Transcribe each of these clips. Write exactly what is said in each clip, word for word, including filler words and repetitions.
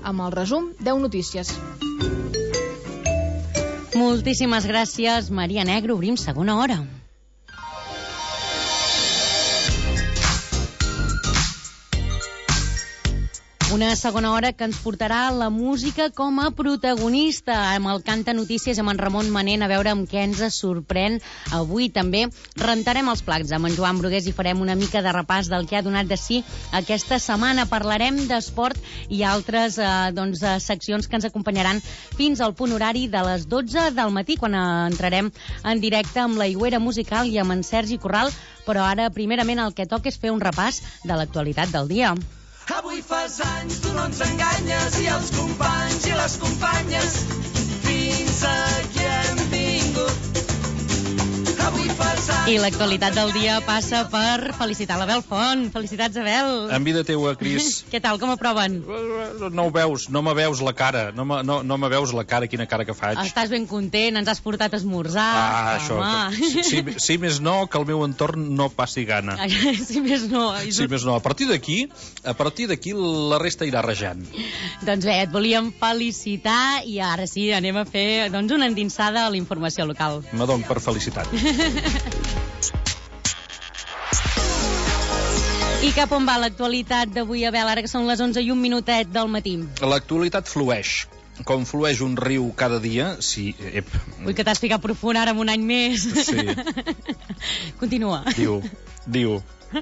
amb el resum deu notícies. Moltíssimes gràcies, Maria Negre. Obrim segona hora. Una segona hora que ens portarà la música com a protagonista. Amb el Canta Notícies, amb en Ramon Manent, a veure amb què ens sorprèn avui. També rentarem els plats amb en Joan Brugués i farem una mica de repàs del que ha donat de si aquesta setmana. Parlarem d'esport i altres eh, doncs, seccions que ens acompanyaran fins al punt horari de les dotze del matí, quan eh, entrarem en directe amb la Higuera Musical i amb en Sergi Corral. Però ara, primerament, el que toca és fer un repàs de l'actualitat del dia. Avui fas anys, tu no ens enganyes, i els companys i les companyes, fins aquí hem vingut. Avui fas anys... I l'actualitat del dia passa per felicitar l'Abel Font. Felicitats, Abel. En vida teua, Cris. Què tal, com aproven? No ho veus, no me veus la cara, no me, no, no me veus la cara, quina cara que faig. Estàs ben content, ens has portat a esmorzar. Ah, això. Si, si, si més no, que el meu entorn no passi gana. Si més no. Si més no. A partir d'aquí, a partir d'aquí la resta irà rejant. Doncs bé, et volíem felicitar i ara sí, anem a fer doncs, una endinsada a la informació local. M'adon per felicitat. I cap on va l'actualitat d'avui, Abel, ara que són les onze i un minutet del matí? L'actualitat flueix. Com flueix un riu cada dia, sí... Ep. Ui, que t'has ficat profund ara amb un any més. Sí. Continua. Diu, diu...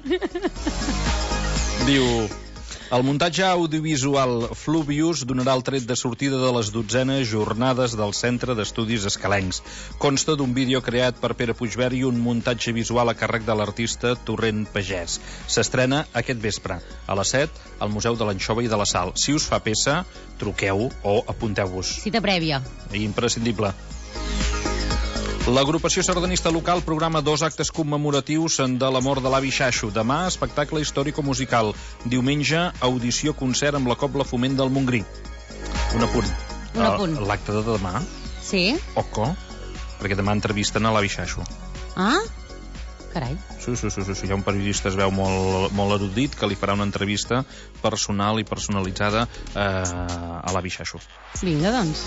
Diu... El muntatge audiovisual Fluvius donarà el tret de sortida de les dotzenes jornades del Centre d'Estudis Escalencs. Consta d'un vídeo creat per Pere Puigvert i un muntatge visual a càrrec de l'artista Torrent Pagès. S'estrena aquest vespre, a les set, al Museu de l'Anxova i de la Sal. Si us fa peça, truqueu o apunteu-vos. Cita prèvia. Imprescindible. L'agrupació sardanista local programa dos actes commemoratius de la mort de l'avi Xaixo. Demà, espectacle històrico-musical. Diumenge, audició-concert amb la Cobla Foment del Montgrí. Un apunt. Un apunt. L'acte de demà. Sí? Oco, perquè demà entrevisten a l'avi Xaixo. Ah? Carai. Sí, sí, sí, sí. Hi ha un periodista, es veu molt, molt erudit, que li farà una entrevista personal i personalitzada eh, a l'avi Xaixo. Vinga, doncs.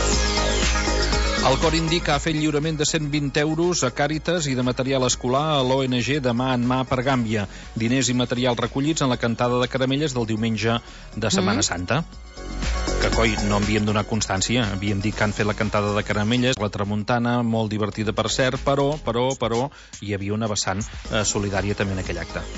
El Cor Indica ha fet lliurament de cent vint euros a Càritas i de material escolar a l'O N G de Mà en Mà per Gàmbia. Diners i material recollits en la cantada de caramelles del diumenge de Setmana mm. Santa. Que, coi, no havíem donat constància. Havíem dit que han fet la cantada de caramelles, la tramuntana, molt divertida per cert, però, però, però, hi havia una vessant eh, solidària també en aquell acte.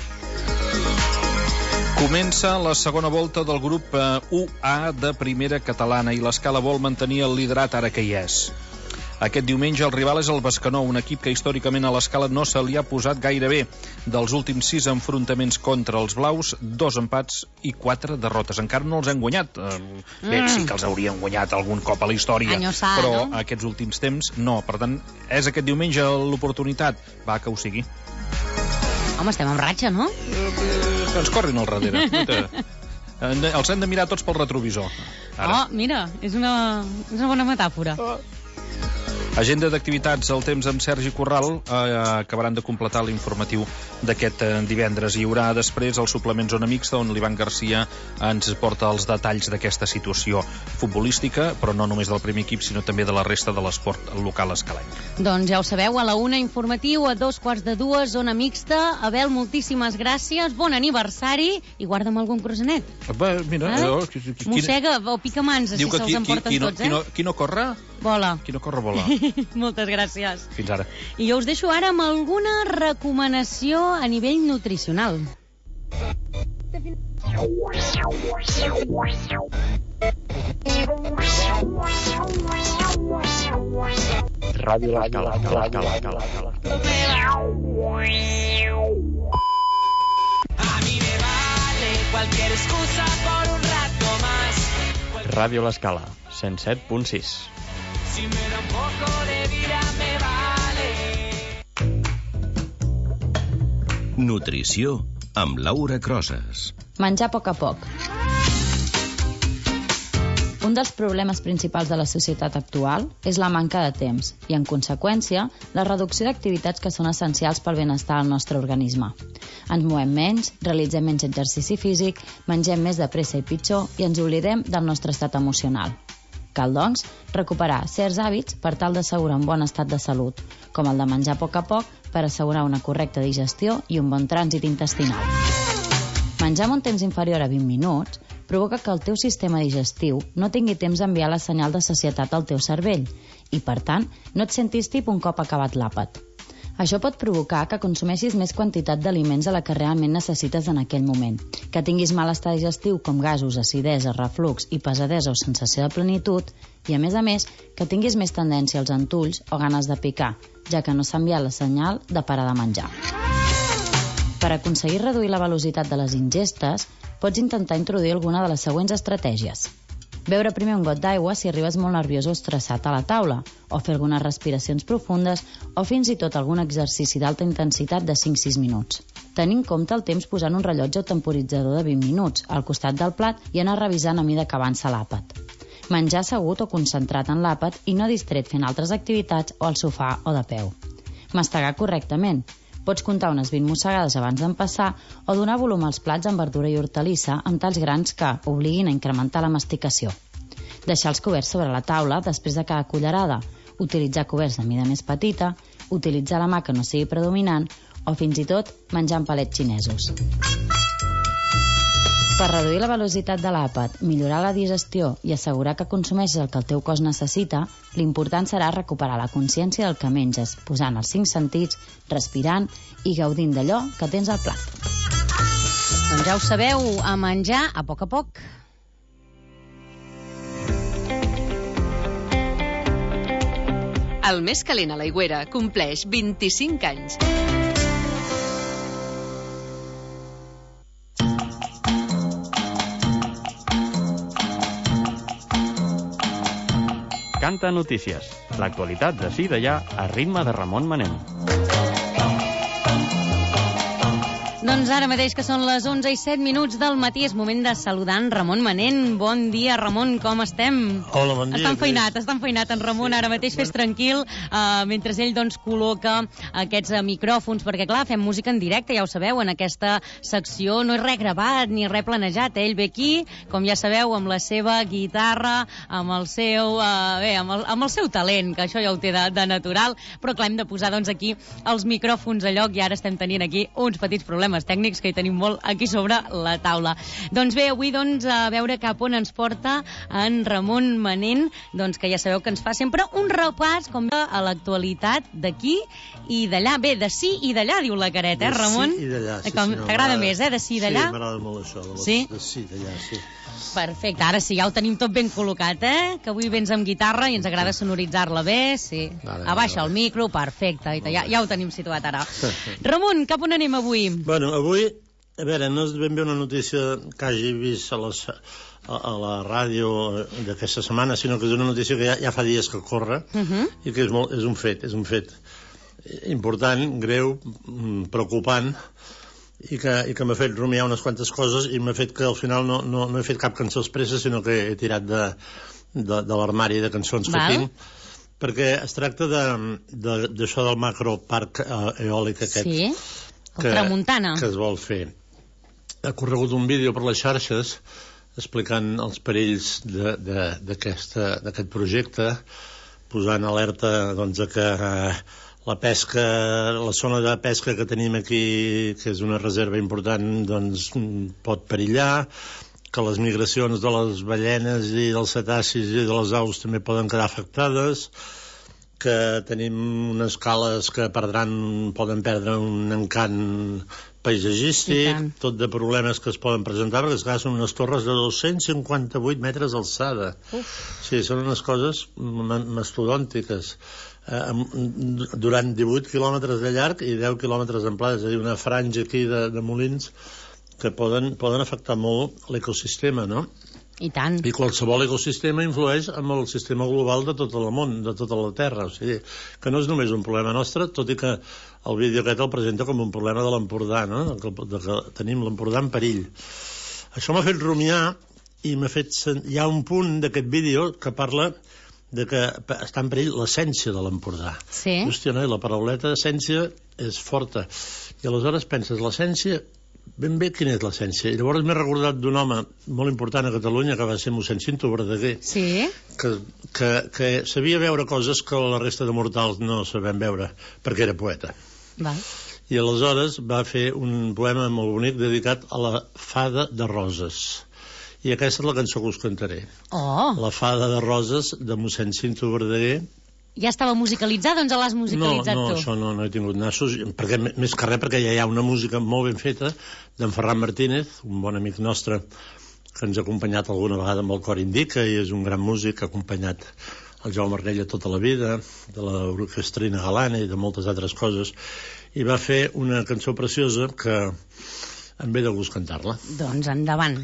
Comença la segona volta del grup eh, U A de primera catalana i l'Escala vol mantenir el liderat ara que hi és. Aquest diumenge el rival és el Bescanó, un equip que històricament a l'Escala no se li ha posat gaire bé. Dels últims sis enfrontaments contra els blaus, dos empats i quatre derrotes. Encara no els han guanyat. Mm. Bé, sí que els haurien guanyat algun cop a la història, Anyosà, però no? Aquests últims temps no. Per tant, és aquest diumenge l'oportunitat. Va, que ho sigui. Home, estem en ratxa, no? Que ens corrin al darrere. Els hem de mirar tots pel retrovisor. Ara. Oh, mira, és una, és una bona metàfora. Oh. Agenda d'activitats al temps amb Sergi Corral. Eh, acabaran de completar l'informatiu d'aquest eh, divendres. Hi haurà després el suplement Zona Mixta, on l'Ivan Garcia ens porta els detalls d'aquesta situació futbolística, però no només del primer equip, sinó també de la resta de l'esport local escalenc. Doncs ja ho sabeu, a la una informatiu, a dos quarts de dues, Zona Mixta. Abel, moltíssimes gràcies, bon aniversari, i guarda'm algun croissanet. Bé, mira, eh? jo, mossega o pica mans, així se'ls emporten qui, qui, tots, eh? Qui no, qui no corre? Vola. Qui no corre, vola. Moltes gràcies. Fins ara. I jo us deixo ara amb alguna recomanació a nivell nutricional. Ràdio L'Escala. A mí me vale cualquier excusa por un rato más. Ràdio L'Escala, cent set punt sis. Si me da un poco de vida me vale. Nutrició amb Laura Crosas. Menjar a poc a poc. Un dels problemes principals de la societat actual és la manca de temps i, en conseqüència, la reducció d'activitats que són essencials pel benestar del nostre organisme. Ens movem menys, realitzem menys exercici físic, mengem més de pressa i pitjor i ens oblidem del nostre estat emocional. Cal, doncs, recuperar certs hàbits per tal d'assegurar un bon estat de salut, com el de menjar a poc a poc per assegurar una correcta digestió i un bon trànsit intestinal. Menjar en un temps inferior a vint minuts provoca que el teu sistema digestiu no tingui temps d'enviar la senyal de sacietat al teu cervell i, per tant, no et sentis tip un cop acabat l'àpat. Això pot provocar que consumeixis més quantitat d'aliments de la que realment necessites en aquell moment, que tinguis malestar digestiu com gasos, acidesa, reflux i pesadesa o sensació de plenitud i, a més a més, que tinguis més tendència als entulls o ganes de picar, ja que no s'ha enviat la senyal de parar de menjar. Per aconseguir reduir la velocitat de les ingestes, pots intentar introduir alguna de les següents estratègies. Beure primer un got d'aigua si arribes molt nerviós o estressat a la taula, o fer algunes respiracions profundes, o fins i tot algun exercici d'alta intensitat de cinc a sis minuts. Tenir en compte el temps posant un rellotge o temporitzador de vint minuts al costat del plat i anar revisant a mida que avança l'àpat. Menjar assegut o concentrat en l'àpat i no distret fent altres activitats o al sofà o de peu. Mastegar correctament. Pots comptar unes vint mossegades abans d'empassar o donar volum als plats amb verdura i hortalissa amb talls grans que obliguin a incrementar la masticació. Deixar els coberts sobre la taula després de cada cullerada, utilitzar coberts de mida més petita, utilitzar la mà que no sigui predominant o fins i tot menjar amb palets xinesos. Per reduir la velocitat de l'àpat, millorar la digestió i assegurar que consumeixes el que el teu cos necessita, l'important serà recuperar la consciència del que menges, posant els cinc sentits, respirant i gaudint d'allò que tens al plat. Doncs ja ho sabeu, a menjar a poc a poc. El més calent a l'Aigüera compleix vint-i-cinc anys. Canta Notícies. L'actualitat d'ací i d'allà a ritme de Ramon Manent. Doncs ara mateix que són les onze i set minuts del matí és moment de saludar en Ramon Manent. Bon dia, Ramon, com estem? Hola, bon dia. Està enfeinat, està enfeinat en Ramon ara mateix, fes tranquil, uh, mentre ell doncs col·loca aquests uh, micròfons, perquè clar, fem música en directe, ja ho sabeu, en aquesta secció no és res gravat ni res planejat, ell ve aquí, com ja sabeu, amb la seva guitarra, amb el seu, uh, bé, amb el, amb el seu talent, que això ja ho té de, de natural, però clar, hem de posar doncs aquí els micròfons a lloc i ara estem tenint aquí uns petits problemes tècnics que hi tenim molt aquí sobre la taula. Doncs bé, avui doncs a veure cap on ens porta en Ramon Manent, doncs que ja sabeu que ens fa sempre un repàs com a l'actualitat d'aquí i d'allà. Bé, de sí i d'allà, diu la careta, eh, Ramon? De sí i d'allà, sí, com, senyor. T'agrada més, eh, de sí i d'allà? Sí, m'agrada molt això, de, les, sí? de sí i d'allà, sí. Perfecte, ara sí, ja ho tenim tot ben col·locat, eh? Que avui vens amb guitarra i ens agrada sonoritzar-la bé, sí. Vale, abaixa vale. El micro, perfecte, ja, ja ho tenim situat ara. Ramon, cap on anem avui? Bueno, avui, a veure, no és ben bé una notícia que hagi vist a, les, a, a la ràdio d'aquesta setmana, sinó que és una notícia que ja, ja fa dies que corre uh -huh. i que és, molt, és un fet, és un fet important, greu, preocupant, i que, i que m'ha fet rumiar unes quantes coses i m'ha fet que al final no, no, no he fet cap cançó expressa, sinó que he tirat de, de, de l'armari de cançons que tinc, perquè es tracta d'això de, de, del macroparc eòlic aquest, sí, que, Tramuntana, que es vol fer. Ha corregut un vídeo per les xarxes explicant els perills d'aquest projecte, posant alerta doncs, que eh, la pesca, la zona de pesca que tenim aquí, que és una reserva important, doncs pot perillar, que les migracions de les ballenes i dels cetacis i de les aus també poden quedar afectades, que tenim unes cales que perdran, poden perdre un encant paisatgístic, tot de problemes que es poden presentar, perquè esclar, són unes torres de dos-cents cinquanta-vuit metres d'alçada. Sí, són unes coses mastodòntiques. Eh, durant divuit quilòmetres de llarg i deu quilòmetres d'amplada, és a dir, una franja aquí de, de molins que poden, poden afectar molt l'ecosistema, no? I tant. I qualsevol ecosistema influeix en el sistema global de tot el món, de tota la Terra. O sigui, que no és només un problema nostre, tot i que el vídeo aquest el presenta com un problema de l'Empordà, no? De que, de que tenim l'Empordà en perill. Això m'ha fet rumiar i m'ha fet... Sen... Hi ha un punt d'aquest vídeo que parla de que està en perill l'essència de l'Empordà. Sí. Hòstia, noi, la parauleta essència és forta. I aleshores penses, l'essència, ben bé quina és l'essència? I llavors m'he recordat d'un home molt important a Catalunya, que va ser mossèn Cinto Verdaguer, Sí. que, que, que sabia veure coses que la resta de mortals no sabem veure, perquè era poeta. Val. I aleshores va fer un poema molt bonic dedicat a la fada de Roses. I aquesta és la cançó que us cantaré. Oh, La fada de Roses, de mossèn Cinto Verdaguer. ja estava musicalitzat, doncs l'has No, musicalitzat no, tu. això no, no he tingut nassos, perquè, més que res perquè ja hi ha una música molt ben feta d'en Ferran Martínez, un bon amic nostre que ens ha acompanyat alguna vegada amb el Cor Indica i és un gran músic, ha acompanyat el Jaume Arnella tota la vida, de l'orquestrina Galana i de moltes altres coses, i va fer una cançó preciosa que em ve de gust cantar-la. Doncs endavant.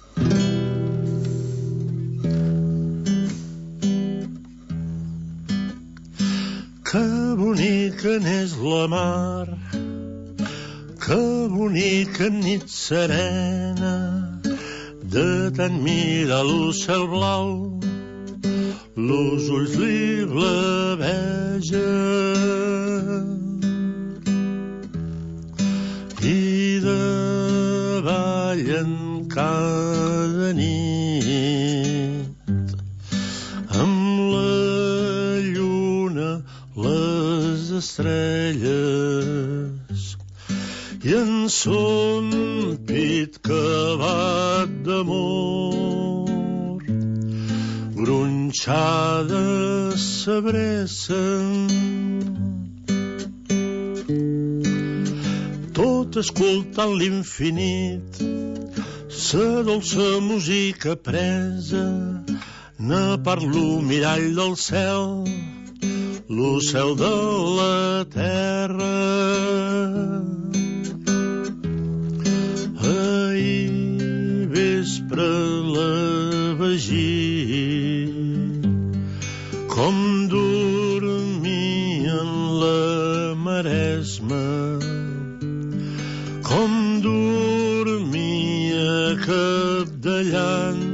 Que bonica n'és la mar, que bonica nit serena, de tant mirar l'ocel blau, los ulls li blavegen. I davallen cada nit amb la lluna les estrelles i en son pit cavat d'amor gronxades s'abrecen, tot escoltant l'infinit, sa dolça música presa, na part lo mirall del cel, l'ocel de la terra. Ahir vespre la vegí, com dormia en la Maresma, com dormia capdallant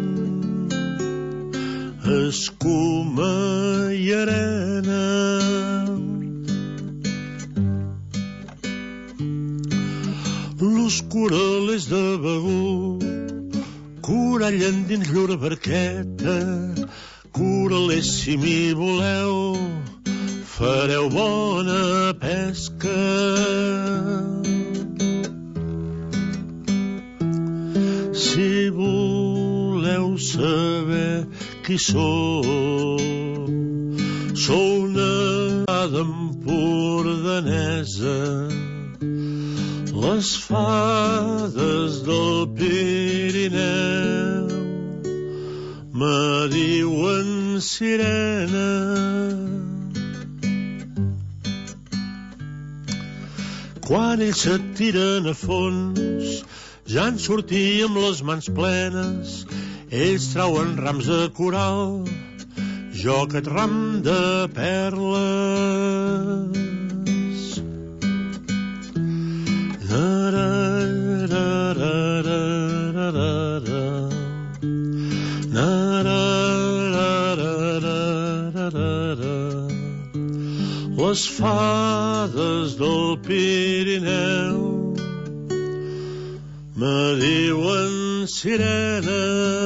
escuma i arena. Los corales de Begur corallen dins llur barqueta, coralers si m'hi voleu fareu bona pesca. Si voleu saber qui sou, sou una fada empordanesa, les fades del Pirineu me diuen sirena. Quan ells se tiren a fons, ja en sortia amb les mans plenes, ells trauen rams de coral, jo aquest ram de perles. Na-ra-ra-ra-ra-ra-ra, na-ra-ra-ra-ra-ra, les fades del Pirineu me diuen sirena.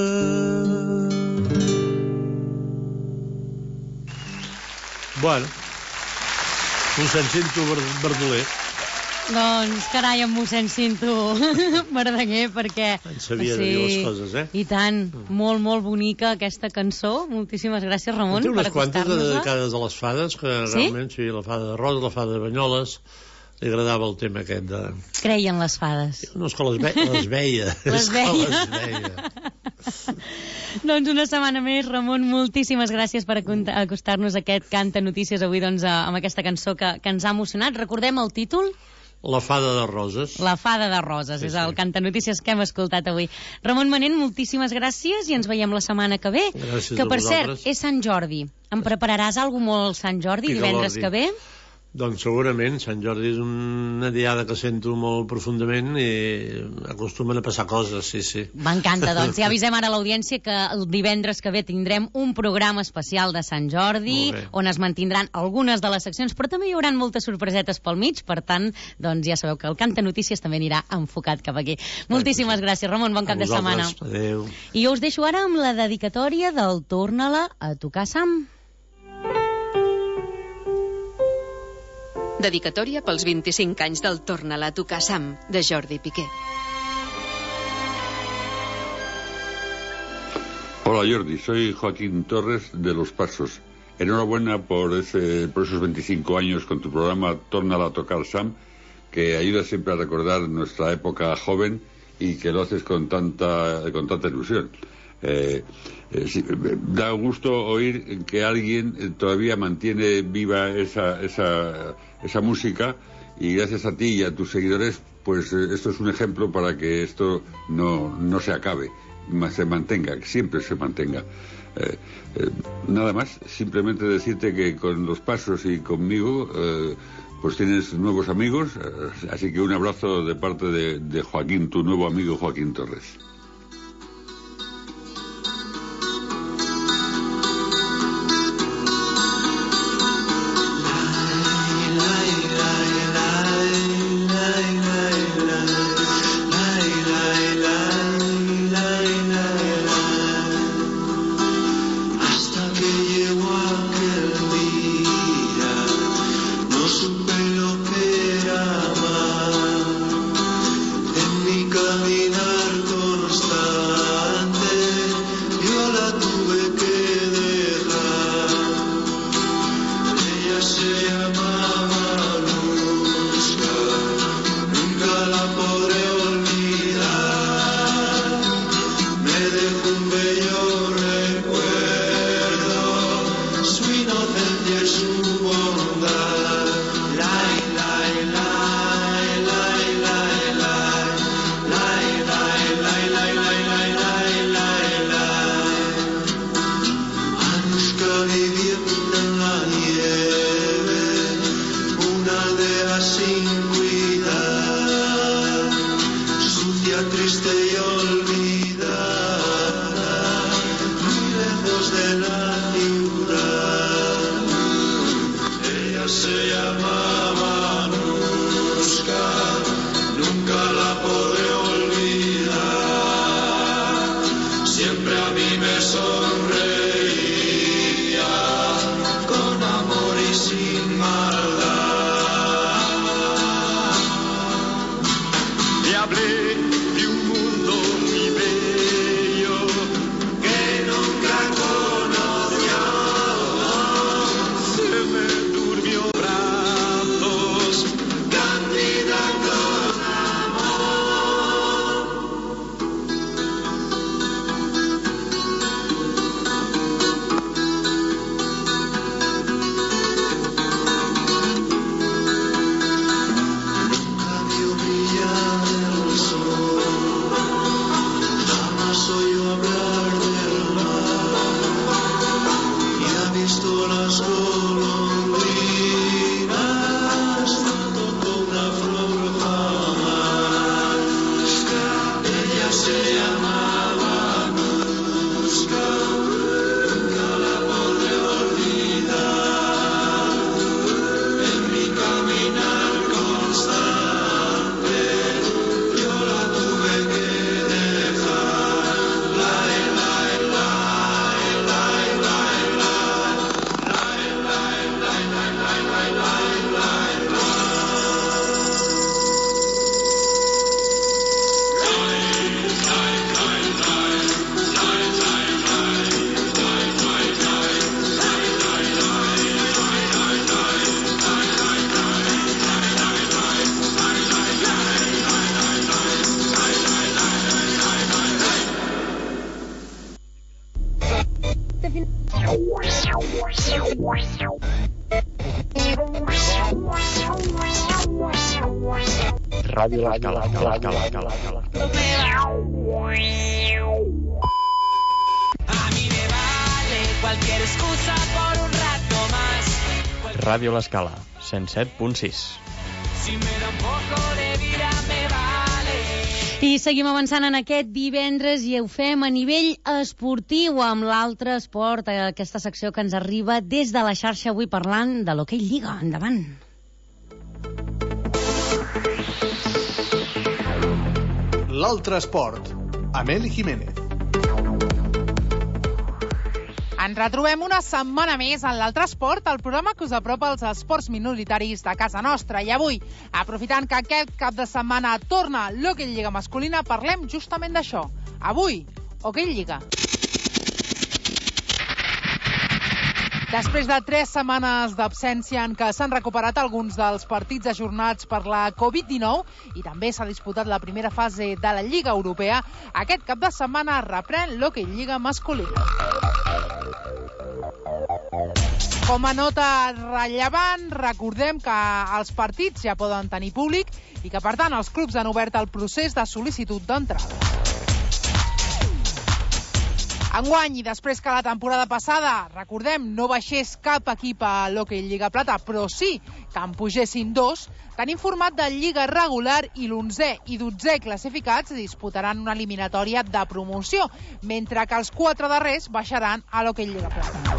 Bueno, mossèn Cinto Verdaguer. Doncs, carai, amb mossèn Cinto Verdaguer, perquè... En sabia de dir les coses, eh? I tant, molt, molt bonica aquesta cançó. Moltíssimes gràcies, Ramon, Té per unes quantes acostar-nos-la. dedicades a les fades, que Sí? realment, sí, la fada de Rosa, la fada de Banyoles, li agradava el tema aquest de... Creien les fades. No, és que les, ve... les veia. Les És que veia. les veia. Doncs una setmana més, Ramon, moltíssimes gràcies per acont- acostar-nos a aquest Canta Notícies avui, doncs, a- amb aquesta cançó que, que ens ha emocionat. Recordem el títol? La fada de Roses. La fada de Roses, Sí, és el sí. Canta Notícies que hem escoltat avui. Ramon Manent, moltíssimes gràcies i ens veiem la setmana que ve. Gràcies que, a per vosaltres. cert, és Sant Jordi. Em prepararàs alguna molt Sant Jordi, Pica divendres l'ordi. que ve? Doncs segurament, Sant Jordi és una diada que sento molt profundament i acostumen a passar coses, sí, sí. M'encanta, doncs ja avisem ara a l'audiència que el divendres que ve tindrem un programa especial de Sant Jordi, on es mantindran algunes de les seccions, però també hi haurà moltes sorpresetes pel mig, per tant, doncs ja sabeu que el Canta Notícies també anirà enfocat cap aquí. Moltíssimes gràcies, Ramon, bon cap de setmana. Adéu. I jo us deixo ara amb la dedicatòria del Torna-la a tocar, Sam. Dedicatòria pels vint-i-cinc anys del Torna-la a tocar, Sam, de Jordi Piqué. Hola Jordi, soy Joaquín Torres de Los Pasos. Enhorabuena por, ese, por esos veinticinco años con tu programa Torna-la a tocar, Sam, que ayuda siempre a recordar nuestra época joven y que lo haces con tanta, con tanta ilusión. Eh, eh, sí, da gusto oír que alguien todavía mantiene viva esa, esa, esa música, y gracias a ti y a tus seguidores, pues eh, esto es un ejemplo para que esto no, no se acabe, se mantenga, que siempre se mantenga. Eh, eh, nada más, simplemente decirte que con Los Pasos y conmigo eh, pues tienes nuevos amigos, eh, así que un abrazo de parte de, de Joaquín, tu nuevo amigo Joaquín Torres. Ràdio L'Escala, L'Escala, L'Escala, L'Escala. A mí me vale cualquier excusa por un rato más. Ràdio L'Escala, cent set punt sis. Si me da un poco de vida me vale. I seguim avançant en aquest divendres i ho fem a nivell esportiu amb l'altre esport, aquesta secció que ens arriba des de la xarxa, avui parlant de l'Hoquei Lliga. Endavant. L'altre esport, amb Eli Jiménez. Ens retrobem una setmana més en l'altre esport, el programa que us apropa als esports minoritaris de casa nostra. I avui, aprofitant que aquest cap de setmana torna l'Hoquei Lliga masculina, parlem justament d'això. Avui, Hoquei Lliga. Després de tres setmanes d'absència en què s'han recuperat alguns dels partits ajornats per la covid dinou i també s'ha disputat la primera fase de la Lliga Europea, aquest cap de setmana reprèn l'Hoquei Lliga masculina. Com a nota rellevant, recordem que els partits ja poden tenir públic i que, per tant, els clubs han obert el procés de sol·licitud d'entrada. Enguany, i després que la temporada passada, recordem, no baixés cap equip a l'Hoquei Lliga Plata, però sí que en pugessin dos, tenim format de Lliga regular i l'onzè i dotzè classificats disputaran una eliminatòria de promoció, mentre que els quatre darrers baixaran a l'Hoquei Lliga Plata.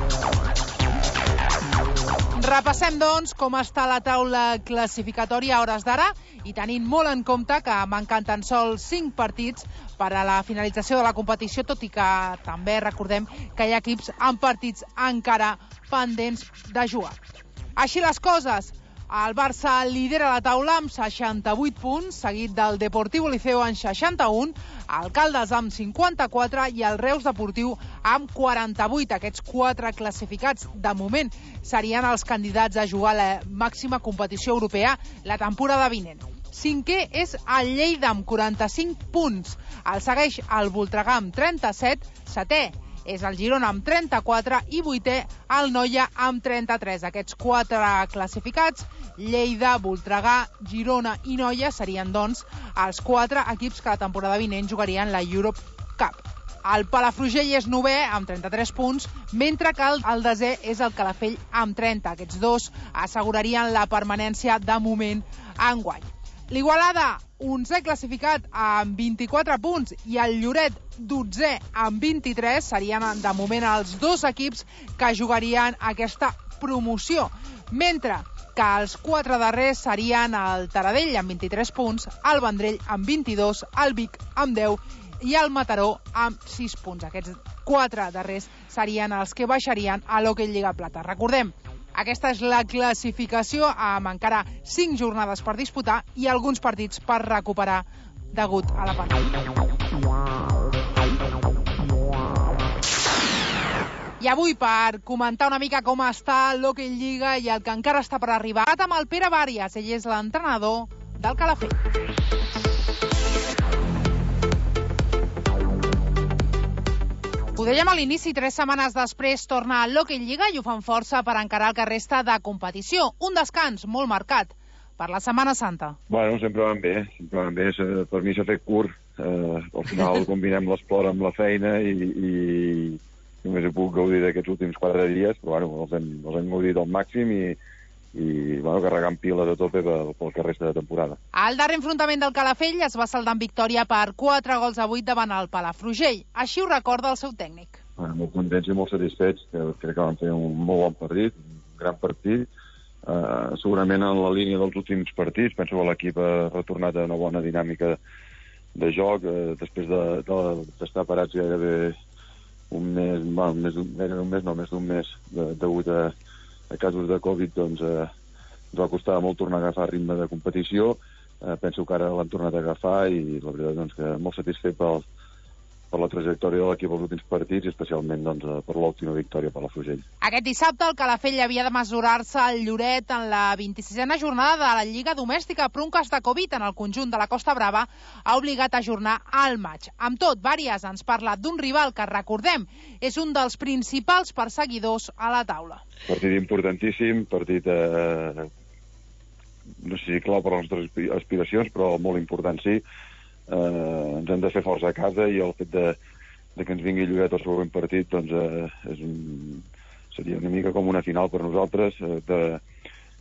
Repassem, doncs, com està la taula classificatòria a hores d'ara i tenint molt en compte que manquen tan sols cinc partits per a la finalització de la competició, tot i que també recordem que hi ha equips amb partits encara pendents de jugar. Així les coses, el Barça lidera la taula amb seixanta-vuit punts, seguit del Deportivo Liceo amb seixanta-un, el Caldes amb cinquanta-quatre i el Reus Deportiu amb quaranta-vuit. Aquests quatre classificats, de moment, serien els candidats a jugar a la màxima competició europea la temporada vinent. Cinquè és el Lleida amb quaranta-cinc punts. El segueix el Voltregà amb trenta-set, setè és el Girona amb trenta-quatre i vuitè el Noia amb trenta-tres. Aquests quatre classificats, Lleida, Voltregà, Girona i Noia, serien, doncs, els quatre equips que la temporada vinent jugarien la Europe Cup. El Palafrugell és novè amb trenta-tres punts, mentre que el desè és el Calafell amb trenta. Aquests dos assegurarien la permanència de moment enguany. L'Igualada, onzè classificat amb vint-i-quatre punts i el Lloret, dotzè amb vint-i-tres, serien de moment els dos equips que jugarien aquesta promoció, mentre que els quatre darrers serien el Taradell amb vint-i-tres punts, el Vendrell amb vint-i-dos, el Vic amb deu i el Mataró amb sis punts. Aquests quatre darrers serien els que baixarien a l'Hoquei Lliga Plata. Recordem, aquesta és la classificació amb encara cinc jornades per disputar i alguns partits per recuperar degut a la pandèmia. I avui, per comentar una mica com està l'Hoquei Lliga i el que encara està per arribar, amb el Pere Bàrias, ell és l'entrenador del Calafell. Ho dèiem a l'inici, tres setmanes després torna a l'Hoquei Lliga i ho fan força per encarar el que resta de competició. Un descans molt marcat per la Setmana Santa. Bueno, sempre van bé, sempre van bé. Per mi s'ha fet curt. Eh, al final combinem l'esport amb la feina i, i només he pogut gaudir d'aquests últims quatre dies, però bueno, els hem, els hem gaudit al màxim i, i bueno, carregant piles a tope pel, pel que resta de temporada. El darrer enfrontament del Calafell es va saldar en victòria per quatre gols a vuit davant el Palafrugell. Així ho recorda el seu tècnic. Bueno, molt contents i molt satisfets. Crec que van fer un molt bon partit, un gran partit. Uh, segurament en la línia dels últims partits. Penso que l'equip ha retornat a una bona dinàmica de joc. Uh, després d'estar de, de, parats gairebé un mes, bueno, més d'un un mes, no, més d'un mes, de, degut a a casos de Covid, doncs eh, ens va costar molt tornar a agafar ritme de competició. Eh, penso que ara l'hem tornat a agafar i la veritat doncs, que molt satisfet pel, per la trajectòria de l'equip als últims partits i especialment doncs, per l'última victòria per la Palafrugell. Aquest dissabte el Calafell havia de mesurar-se al Lloret en la vint-i-sisena jornada de la Lliga Domèstica, però un cas de Covid en el conjunt de la Costa Brava ha obligat a ajornar al maig. Amb tot, Bàrias ens parla d'un rival que, recordem, és un dels principals perseguidors a la taula. Partit importantíssim, partit eh, no sé si clau per les nostres aspiracions, però molt important sí. Eh, ens hem de fer força a casa i el fet de, de que ens vingui Lloret al següent partit doncs, eh, és un, seria una mica com una final per nosaltres, eh, de,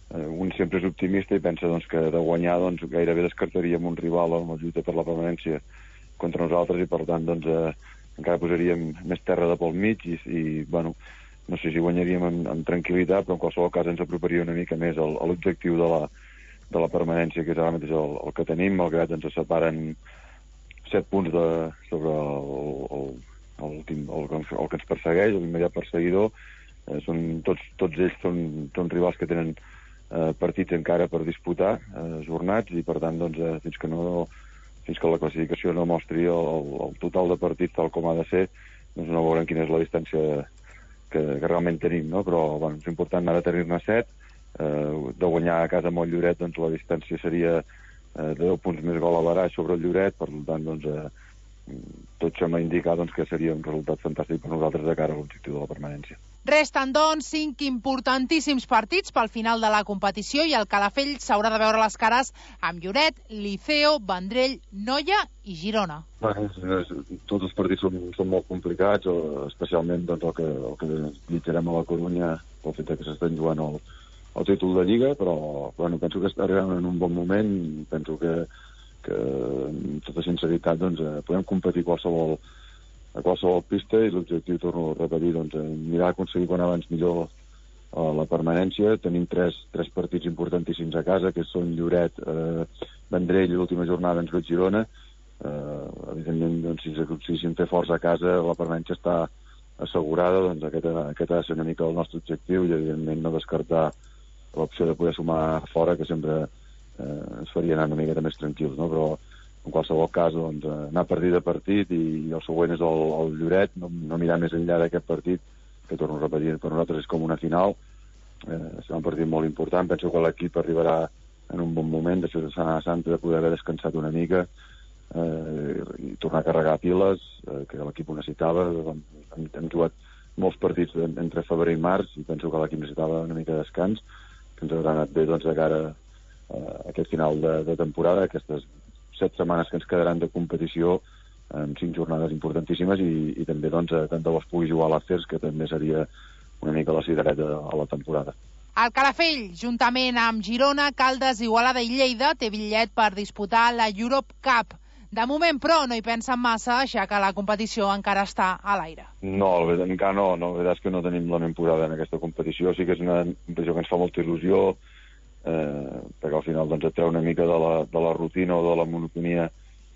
eh, un sempre és optimista i pensa doncs, que de guanyar doncs, gairebé descartaríem un rival en la lluita per la permanència contra nosaltres i per tant doncs, eh, encara posaríem més terra de pel mig i, i bueno, no sé si guanyaríem amb, amb tranquil·litat, però en qualsevol cas ens aproparia una mica més al, a l'objectiu de la, de la permanència, que és ara mateix el, el que tenim, malgrat ens separen set punts de, sobre el, el, el, el, el, el que ens persegueix, l'immediat perseguidor. Eh, són, tots, tots ells són, són rivals que tenen eh, partits encara per disputar, eh, jornats, i per tant, doncs, eh, fins que no fins que la classificació no mostri el, el, el total de partits tal com ha de ser, doncs no veurem quina és la distància que, que realment tenim, no? Però bueno, és important ara tenir-ne set, eh, de guanyar a casa amb el Lloret, doncs la distància seria eh, de deu punts més gol a baraix sobre el Lloret, per tant, doncs, eh, tot sembla indicar doncs, que seria un resultat fantàstic per nosaltres de cara a l'objectiu de la permanència. Resten, doncs, cinc importantíssims partits pel final de la competició i el Calafell s'haurà de veure les cares amb Lloret, Liceo, Vendrell, Noia i Girona. Bueno, tots els partits són, són molt complicats, especialment doncs, el que, el que lluitarem a la Corunya pel fet que s'estan jugant el, el títol de Lliga, però bueno, penso que estarem en un bon moment, penso que, que amb tota sinceritat doncs, podem competir qualsevol a qualsevol pista i l'objectiu, torno a repetir, doncs, mirar a aconseguir quan abans millor eh, la permanència. Tenim tres, tres partits importantíssims a casa, que són Lloret, eh, Vendrell i l'última jornada ens ve Girona. Eh, evidentment, doncs, si ens aconseguíssim fer forts a casa, la permanència està assegurada, doncs aquest, aquest ha de ser una mica el nostre objectiu i, evidentment, no descartar l'opció de poder sumar fora, que sempre eh, ens faria anar una miqueta més tranquils, no? Però en qualsevol cas, doncs, anar partit a partit i el següent és el, el Lloret, no, no mirar més enllà d'aquest partit, que torno a repetir, per nosaltres és com una final. Eh, serà un partit molt important, penso que l'equip arribarà en un bon moment, després de Setmana Santa, de poder haver descansat una mica eh, i tornar a carregar piles, eh, que l'equip ho necessitava. Hem, hem jugat molts partits entre febrer i març i penso que l'equip necessitava una mica de descans, que ens haurà anat bé doncs, de cara a aquest final de, de temporada, aquestes set setmanes que ens quedaran de competició en cinc jornades importantíssimes i, i també doncs, tant de bo es pugui jugar a l'Acers, que també seria una mica la cigareta a la temporada. El Calafell, juntament amb Girona, Caldes, Igualada i Lleida, té bitllet per disputar la Europe Cup. De moment, però, no hi pensen massa, ja que la competició encara està a l'aire. No, encara no, no. La veritat és que no tenim la ment posada en aquesta competició. Sí que és una competició que ens fa molta il·lusió, Eh, perquè al final doncs, et treu una mica de la, de la rutina o de la monotonia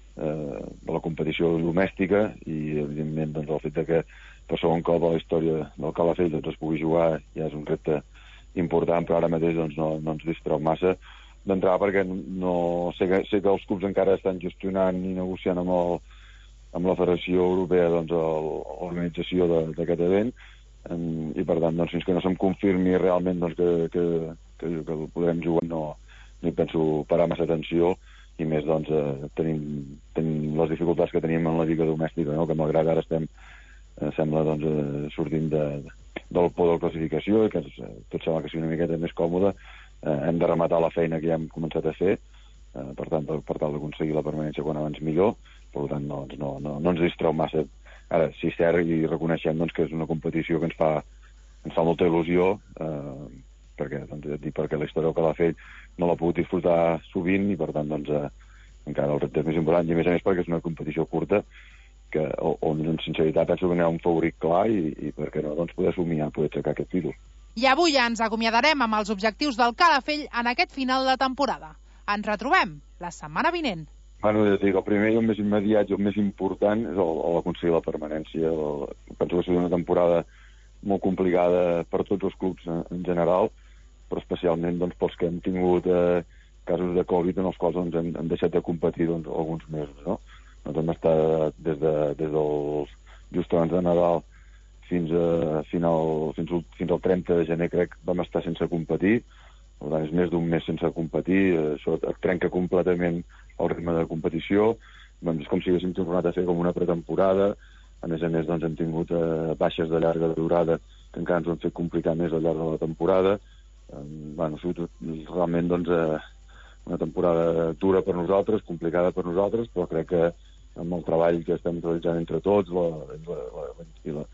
eh, de la competició domèstica i evidentment doncs, el fet de que per segon cop a la història del Calafell doncs, es pugui jugar ja és un repte important, però ara mateix doncs, no, no ens distreu massa d'entrar perquè no, sé, que, sé que els clubs encara estan gestionant i negociant amb, el, amb la Federació Europea doncs, l'organització d'aquest event um, i per tant doncs, fins que no se'm confirmi realment doncs, que, que que, que podrem jugar, no, no hi penso parar massa atenció i més doncs eh, tenim, tenim les dificultats que tenim en la lliga domèstica, no? Que malgrat ara estem eh, sembla doncs eh, sortint de, del por de la classificació i que eh, tot sembla que sigui una miqueta més còmode, eh, hem de rematar la feina que ja hem començat a fer, eh, per tant per, per tal d'aconseguir la permanència quan abans millor, per tant no, no, no, no ens distreu massa. Ara sí cert i reconeixem doncs, que és una competició que ens fa, ens fa molta il·lusió, eh, perquè, doncs, dir, perquè la història del Calafell no l'ha pogut disfrutar sovint i per tant doncs, eh, encara el repte és més important i a més a més perquè és una competició curta que, on en sinceritat penso que n'hi ha un favorit clar i, i perquè no doncs, poder somiar, poder aixecar aquest títol. I avui ja ens acomiadarem amb els objectius del Calafell en aquest final de temporada. Ens retrobem la setmana vinent. Bueno, ja dic, el primer i el més immediat i el més important és l'aconseguir la permanència. El, penso que ha sigut una temporada molt complicada per tots els clubs en, en general, però especialment doncs, pels que hem tingut eh, casos de Covid en els quals doncs, hem, hem deixat de competir doncs, alguns mesos. No? Doncs hem estat des, de, des dels just abans de Nadal fins, a final, fins, fins al trenta de gener, crec, vam estar sense competir. Per tant, és més d'un mes sense competir, això et trenca completament el ritme de competició. Doncs és com si haguéssim tornat a fer com una pretemporada. A més a més, doncs, hem tingut eh, baixes de llarga durada que encara ens ho han fet complicar més al llarg de la temporada. Eh, bueno, ha sigut realment doncs, eh, una temporada dura per nosaltres, complicada per nosaltres, però crec que amb el treball que estem realitzant entre tots la, la, la, i, la,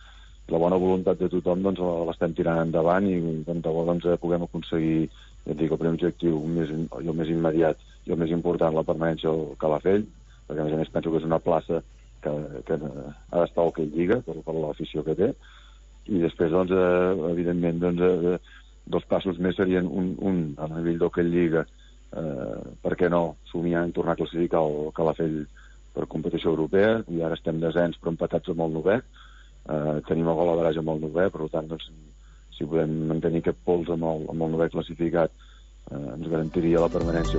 la bona voluntat de tothom doncs, l'estem tirant endavant i tant de bo doncs, puguem aconseguir, ja et dic, el primer objectiu més, i el més immediat i el més important, la permanència al Calafell, perquè a més a més penso que és una plaça que, que ha d'estar al que lliga per, per l'afició que té, i després doncs, eh, evidentment doncs, eh, dos passos més serien un, un a nivell del que lliga, eh, per què no somiant tornar a classificar el Calafell per competició europea, i ara estem desens però empatats amb el novè. Uh, tenim el gol a baratge amb el novè, per tant doncs, si podem mantenir aquest pols amb el, amb el novè classificat uh, ens garantiria la permanència.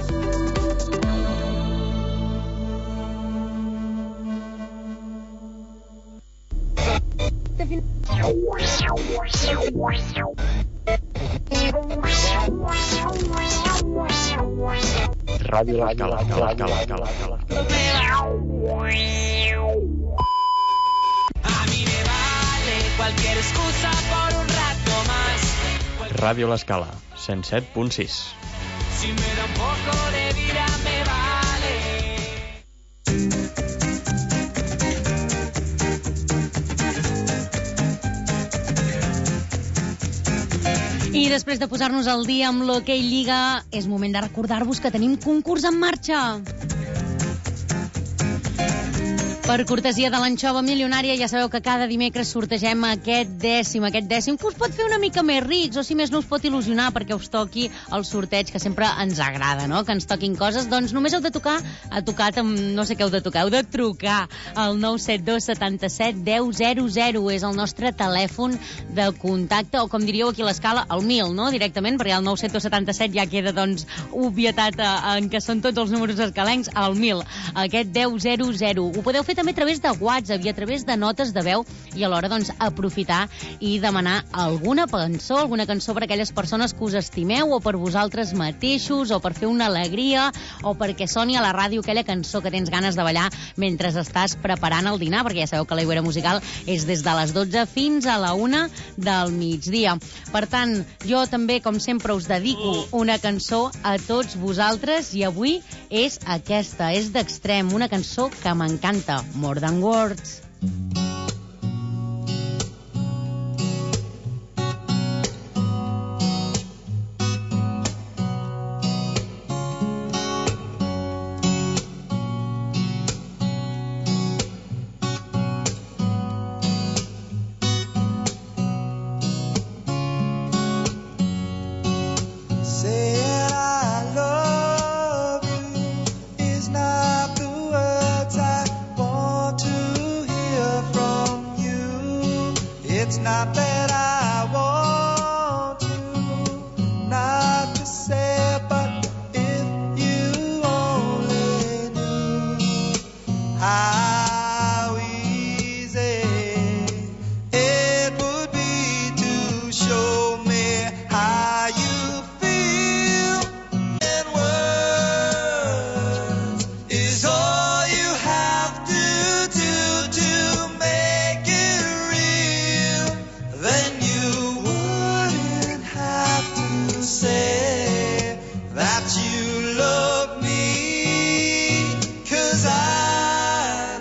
Ràdio L'Escala, Escala, Escala, Escala, Escala. Cualquier excusa por un rato más. Ràdio L'Escala, cent set punt sis. Si me da un poco de vida me vale. I després de posar-nos al dia amb l'Hockey Lliga, és moment de recordar-vos que tenim concurs en marxa. Per cortesia de l'anxova milionària, ja sabeu que cada dimecres sortegem aquest dècim, aquest dècim que us pot fer una mica més rics, o si més no us pot il·lusionar perquè us toqui el sorteig, que sempre ens agrada, no?, que ens toquin coses. Doncs només heu de tocar, ha tocat amb, no sé què heu de tocar, heu de trucar al nou set dos setanta set deu zero zero, és el nostre telèfon de contacte, o com diríeu aquí a l'Escala, el mil, no?, directament, perquè el nou set dos setanta set ja queda, doncs, obvietat en què són tots els números escalencs, al mil, aquest deu zero zero. Ho podeu fer també a través de WhatsApp i a través de notes de veu, i alhora doncs aprofitar i demanar alguna cançó, alguna cançó per a aquelles persones que us estimeu, o per vosaltres mateixos, o per fer una alegria, o perquè soni a la ràdio aquella cançó que tens ganes de ballar mentre estàs preparant el dinar, perquè ja sabeu que l'Aigüera Musical és des de les dotze fins a la una del migdia. Per tant, jo també, com sempre, us dedico una cançó a tots vosaltres, i avui és aquesta, és d'Extrem, una cançó que m'encanta, More Than Words. It's not that I want you not to say, but if you only knew how easy it would be to show me how you feel. And words is all you have to do to make it real. Then you wouldn't have to say that you love me, 'cause I'd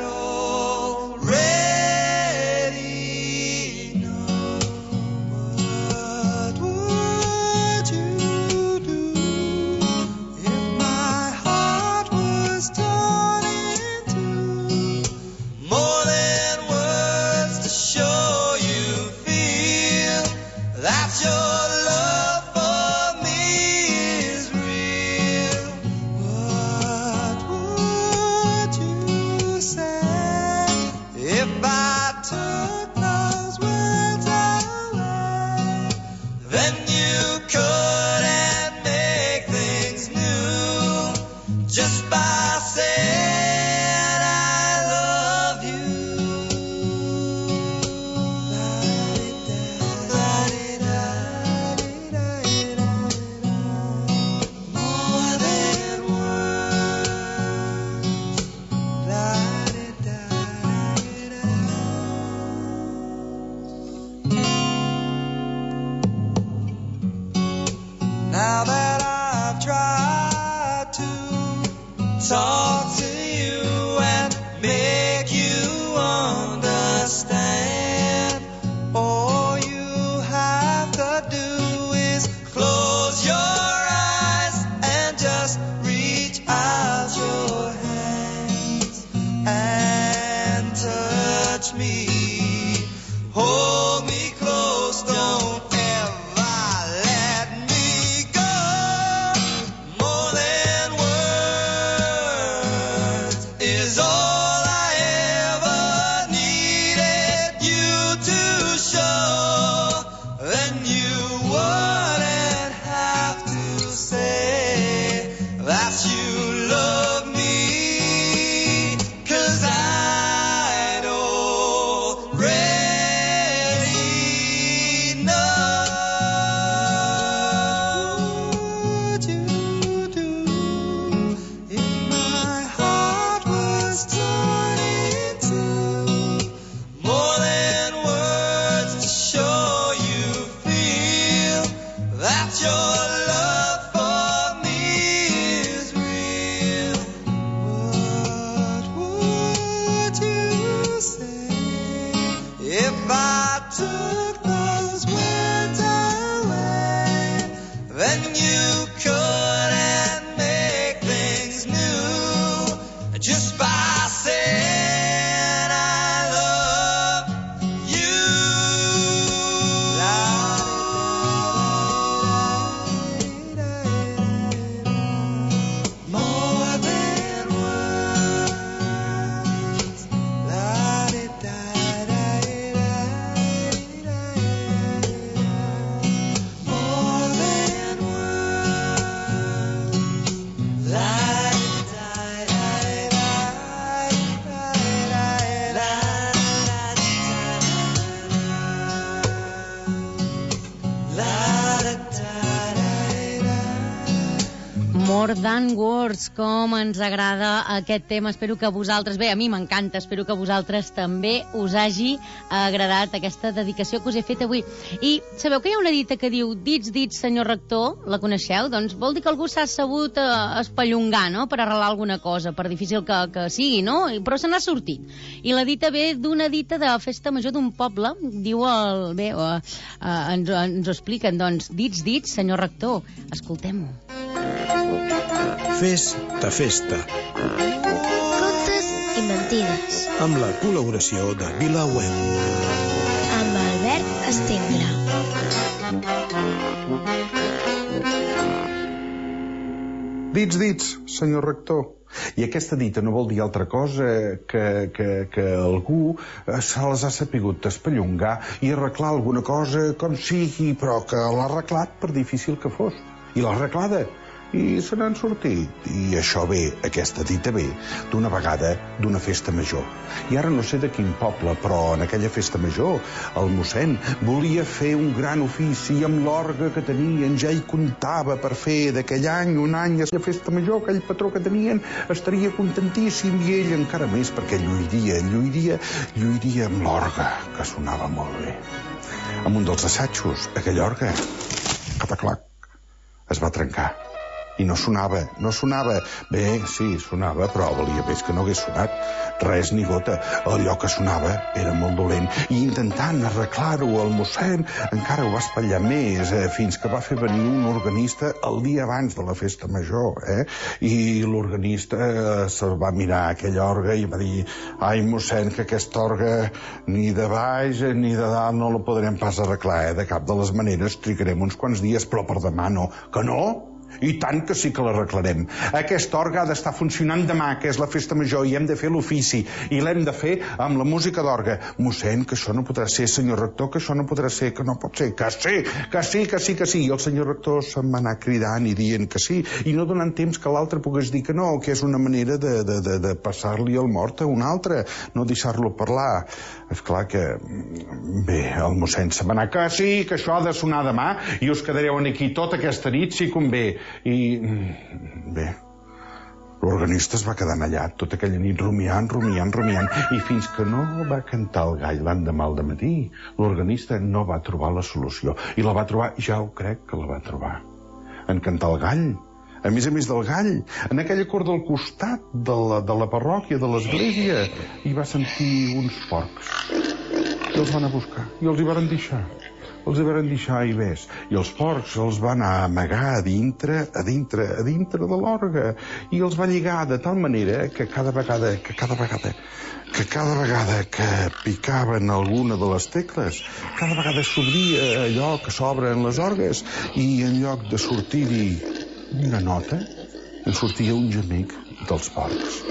already know. What would you do if my heart was torn in two? More than words to show you feel that your love for me is real. What would you say if I took those words away? Then you couldn't make things new just by saying I love you. La-di-da, la-di-da. More Than Words, com ens agrada aquest tema. Espero que a vosaltres, bé, a mi m'encanta, espero que a vosaltres també us hagi agradat aquesta dedicació que us he fet avui. I sabeu que hi ha una dita que diu dits, dits, senyor rector, la coneixeu? Doncs vol dir que algú s'ha sabut eh, espallongar, no?, per arrelar alguna cosa, per difícil que, que sigui, no? Però se n'ha sortit. I la dita ve d'una dita de festa major d'un poble, diu el... bé, eh, eh, ens, ens ho expliquen, doncs, dits, dits, senyor rector, escoltem-ho. Festa, festa. Contes i mentides. Amb la col·laboració de VilaWeb. Amb Albert Estendre. Dits, dits, senyor rector. I aquesta dita no vol dir altra cosa que, que, que algú se les ha sapigut espellongar i arreglar alguna cosa com sigui, però que l'ha arreglat per difícil que fos. I l'ha arreglada. I se n'han sortit. I això ve, aquesta dita ve, d'una vegada d'una festa major. I ara no sé de quin poble, però en aquella festa major el mossèn volia fer un gran ofici i amb l'orgue que tenien ja hi comptava per fer d'aquell any, un any, a la festa major, aquell patró que tenien estaria contentíssim i ell encara més perquè lluiria, lluiria, lluiria amb l'orgue, que sonava molt bé. Amb un dels assajos, aquell orgue, cataclac, es va trencar. I no sonava, no sonava. Bé, sí, sonava, però valia més que no hagués sonat. Res ni gota. Allò que sonava era molt dolent. I intentant arreglar-ho, el mossèn encara ho va espatllar més, eh, fins que va fer venir un organista el dia abans de la festa major, eh? I l'organista eh, se'l va mirar aquell orgue i va dir: ai, mossèn, que aquest orgue ni de baix ni de dalt no lo podrem pas arreglar, eh? De cap de les maneres trigarem uns quants dies, però per demà no. Que no? I tant que sí que l'arreglarem. Aquest orgue ha d'estar funcionant demà, que és la festa major, i hem de fer l'ofici. I l'hem de fer amb la música d'orgue. Mossèn, que això no podrà ser, senyor rector, que això no podrà ser, que no pot ser. Que sí, que sí, que sí, que sí. I el senyor rector se'n va anar cridant i dient que sí, i no donant temps que l'altre pogués dir que no, que és una manera de, de, de, de passar-li el mort a un altre, no deixar-lo parlar. És clar que... Bé, el mossèn se'n va anar, que sí, que això ha de sonar demà, i us quedareu aquí tota aquesta nit, si convé. I... bé, l'organista es va quedar allà tota aquella nit rumiant, rumiant, rumiant, i fins que no va cantar el gall l'endemà al dematí, l'organista no va trobar la solució. I la va trobar, ja ho crec que la va trobar, en cantar el gall. A més a més del gall, en aquella cort del costat de la, de la parròquia, de l'església, hi va sentir uns porcs. I els van a buscar, i els hi van deixar. Els hi van deixar i ves. I els porcs els van amagar a dintre, a dintre, a dintre de l'orgue. I els va lligar de tal manera que cada vegada, que cada vegada, que cada vegada que picaven alguna de les tecles, cada vegada s'obria allò que s'obre en les orgues, i en lloc de sortir-hi una nota, en sortia un gemec dels porcs.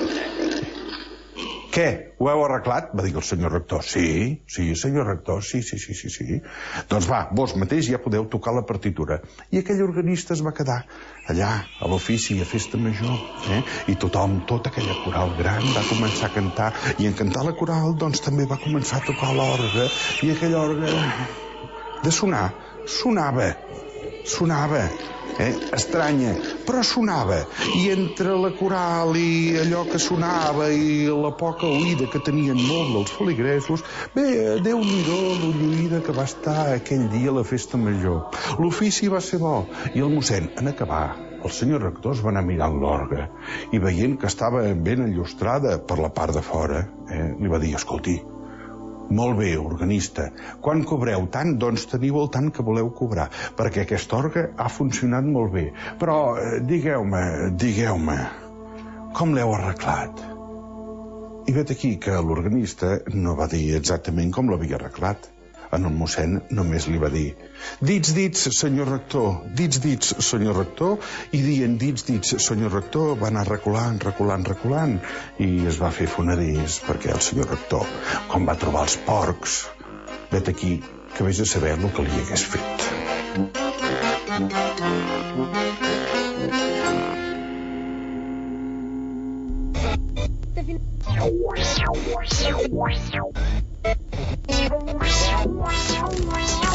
Què? Ho heu arreglat? Va dir el senyor rector. Sí, sí, senyor rector, sí, sí, sí, sí, sí. Doncs va, vos mateix ja podeu tocar la partitura. I aquell organista es va quedar allà, a l'ofici, a festa major, eh? I tothom, tota aquella coral gran, va començar a cantar, i en cantar la coral, doncs també va començar a tocar l'orgue, i aquell orgue de sonar, sonava, sonava, eh? Estranya, però sonava. I entre la coral i allò que sonava i la poca oïda que tenien molt dels feligresos, bé, Déu-n'hi-do l'olluïda que va estar aquell dia a la festa major. L'ofici va ser bo, i el mossèn, en acabar, el senyor rector es va anar mirant l'orgue, i veient que estava ben enllustrada per la part de fora, eh? Li va dir: escolti, molt bé, organista, quan cobreu tant, doncs teniu el tant que voleu cobrar, perquè aquest orgue ha funcionat molt bé. Però eh, digueu-me, digueu-me, com l'heu arreglat? I vet aquí que l'organista no va dir exactament com l'havia arreglat. En el mossèn només li va dir: dits, dits, senyor rector, dits, dits, senyor rector, i dient dits, dits, senyor rector, va anar reculant, reculant, reculant, i es va fer fonedís, perquè el senyor rector, quan va trobar els porcs, vet aquí que vés a saber el que li hagués fet.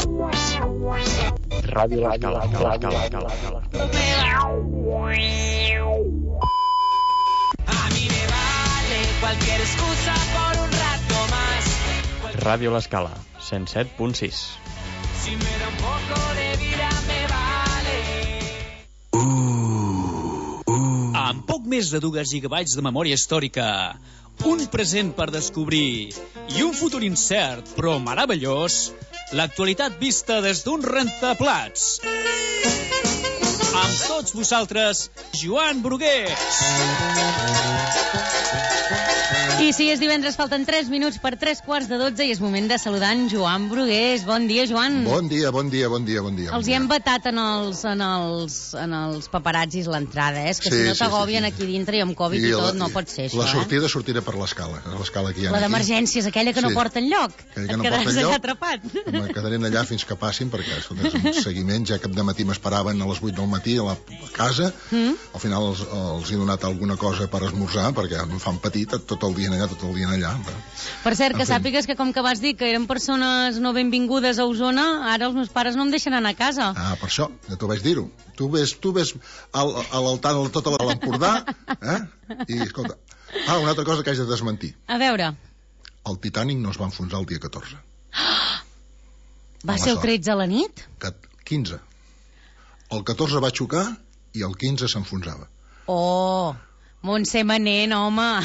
Ràdio La Cala, Cala, Cala, Cala, Cala. cualquier excusa por un rato más. Ràdio L'Escala, cent set punt sis. Si me da un poco de vida me vale. Amb poc més de dos gigabytes de memòria històrica, un present per descobrir i un futur incert però meravellós, l'actualitat vista des d'un rentaplats. Amb tots vosaltres, Joan Brugués. I si és divendres, falten tres minuts per tres quarts de dotze i és moment de saludar en Joan Brugués. Bon dia, Joan. Bon dia, bon dia, bon dia, bon dia. Els hi hem vetat en els, en els, en els paparazzis l'entrada, eh? És que Sí, si no sí, t'agobien sí, sí. aquí dintre i amb Covid i, I tot, la- no pot ser això, La eh? sortida sortirà per l'escala, l'escala que hi ha La aquí. d'emergències, aquella que no Sí. porta enlloc. Aquella que Et no quedaràs porta allà enlloc. atrapat. Me quedaré allà fins que passin, perquè escolta, és un seguiment, ja que de matí m'esperaven a les vuit del matí a la casa, Mm? al final els, els he donat alguna cosa per esmorzar, perquè em fan petit tot el dia allà, tot el dia allà. Per cert, que En fi. sàpigues que com que vas dir que eren persones no benvingudes a Osona, ara els meus pares no em deixen anar a casa. Ah, per això, ja t'ho vaig dir-ho. Tu ves, tu ves al, a l'altar de tot l'Empordà, eh? I, escolta, ah, una altra cosa que haig de desmentir. A veure, El Titanic no es va enfonsar el dia catorze. va Home, ser el sort. tretze a la nit? quinze. El catorze va xocar i el quinze s'enfonsava. Oh, Montse Manent, home.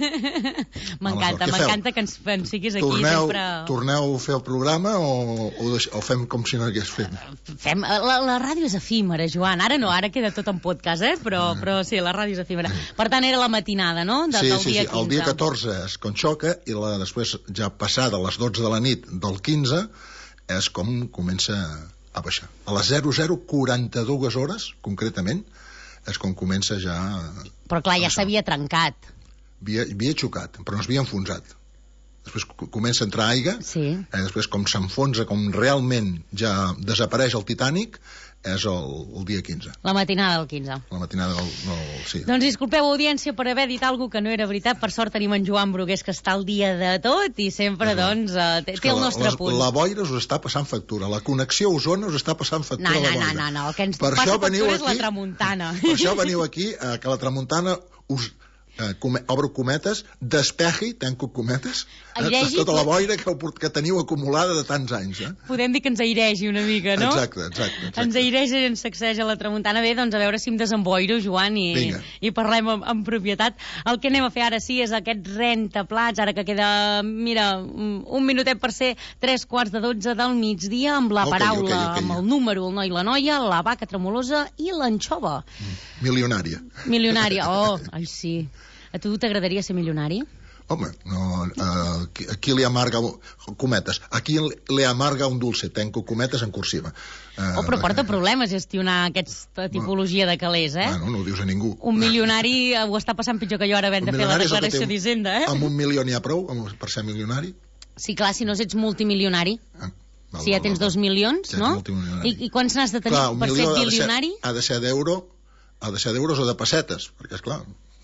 M'encanta, Què feu? m'encanta que ens, ens siguis aquí Torneu, sempre... torneu a fer el programa o, o, deix, o fem com si no hagués fet? Fem, la, la ràdio és efímera, Joan. Ara no, ara queda tot en podcast, eh? Però, però sí, la ràdio és efímera. Per tant, era la matinada, no? De, Sí, del sí, dia sí. quinze. El dia catorze és quan xoca i la, després, ja passada les dotze de la nit del quinze, és com comença a baixar. A les zero zero quaranta-dues hores, concretament, és com comença ja... Però clar, ja s'havia trencat. Havia, havia xocat, però no s'havia enfonsat. Després co- comença a entrar aigua, Sí. eh, després com s'enfonsa, com realment ja desapareix el Titanic, és el, el dia quinze, La matinada del quinze. la matinada del... del sí. Doncs disculpeu, audiència, per haver dit alguna que no era veritat. Per sort tenim en Joan Brugués, que està al dia de tot i sempre, doncs, eh, té, És té que el la, nostre la, punt. la boira us està passant factura, la connexió a Osona us està passant factura. No, no, la no, boira. no, no, el que ens Per passa això veniu factura és la aquí- tramuntana. Per això veniu aquí, eh, que la tramuntana us... Eh, come, obro cometes, despeji, tanco cometes, eh, Airegi, tota la però- boira que, heu port- que teniu acumulada de tants anys. Eh? Podem dir que ens airegi una mica, no? Exacte, exacte. exacte. Ens airegi i ens sacseja la tramuntana. Bé, doncs a veure si em desemboiro, Joan, i, Vinga. i parlem amb, amb propietat. El que anem a fer ara sí és aquest rentaplats, ara que queda, mira, un un minutet per ser tres quarts de dotze del migdia, amb la Ok, paraula, ok, ok. amb el número, el noi i la noia, la vaca tremolosa i l'anxova. Milionària. Milionària. Oh, ai, sí. A tu t'agradaria ser milionari? Home, no, uh, aquí, aquí li amarga cometes, aquí li amarga un dulce, tenco cometes en cursiva. Uh, Oh, però porta problemes gestionar aquesta tipologia de calés, eh? Bueno, no ho dius a ningú. Un milionari eh, ho està passant pitjor que jo ara havent de Un fer la milionari és el que declaració té un- d'Hisenda, eh? Amb un milió n'hi ha prou amb, per ser milionari? Sí, clar, si no ets multimilionari. Val, Si ja val, tens val. dos milions, Ja ets no? multimilionari. I, I quants n'has de tenir Clar, un per ser milió ha de ser, bilionari? ha de ser d'euro, ha de ser d'euros o de pessetes, perquè, esclar,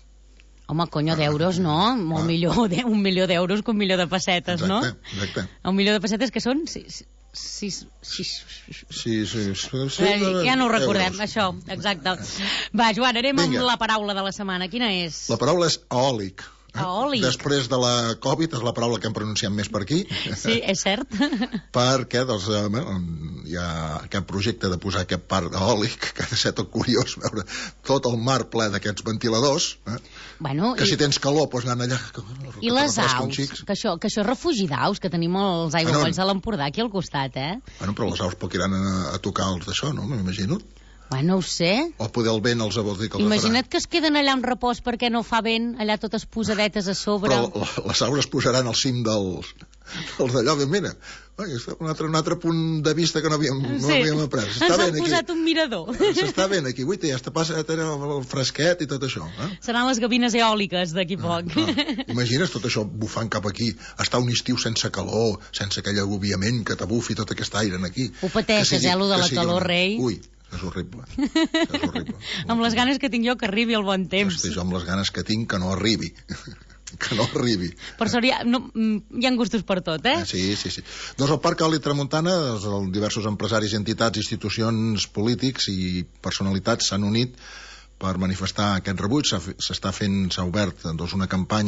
Home, conyo, d'euros, no? Molt millor, de, un milió d'euros que un milió de pessetes, no? exacte, exacte. Un milió de pessetes que són... Sis, sis, sis, Sí, sí, sí, sí, eh, ja no ho recordem, euros. això, exacte. Va, Joan, anem Vinga. amb la paraula de la setmana. Quina és? La paraula és eòlic. eh? Eòlic. Després de la Covid és la paraula que hem pronunciat més per aquí. Sí, és cert. Perquè doncs, eh, bueno, hi ha aquest projecte de posar aquest parc eòlic, que ha de ser tot curiós veure tot el mar ple d'aquests ventiladors, eh? Bueno, que i- si tens calor, doncs anant allà... I les refresca un aus, xic. que això, que això és refugi d'aus, que tenim els aiguamolls Bueno. de l'Empordà aquí al costat, eh? Bueno, però les aus poc iran a, a tocar els d'això, no? M'imagino. Bueno, ho sé. O poder el vent els vol dir que els Imagina't que es queden allà en repòs perquè no fa vent, allà totes posadetes a sobre. Però la- les aus es posaran al cim dels, dels d'allò, de mira, oi, és un altre, un altre punt de vista que no havíem, no Sí. havíem après. Ens S'està han ben posat aquí. un mirador. S'està ben aquí. Ui, ja està passant el fresquet i tot això. Eh? Seran les gavines eòliques d'aquí poc. Imagines tot això bufant cap aquí, estar un estiu sense calor, sense aquell agobiament que t'abufi tot aquest aire en aquí. Ho pateixes, Que sigui- eh, lo de que la sigui calor, una- rei. Ui, és horrible. És horrible. Amb les ganes que tinc jo que arribi el bon temps. Hosti, jo amb les ganes que tinc que no arribi. que no arribi. Per sort, hi ha, no, mm, hi ha gustos per tot, eh? Sí, sí, sí. Doncs el Parc Eòlic Tramuntana, doncs, el, diversos empresaris, entitats, institucions, polítics i personalitats s'han unit per manifestar aquest rebuig. S'ha fe- S'està fent, s'ha obert doncs, una campanya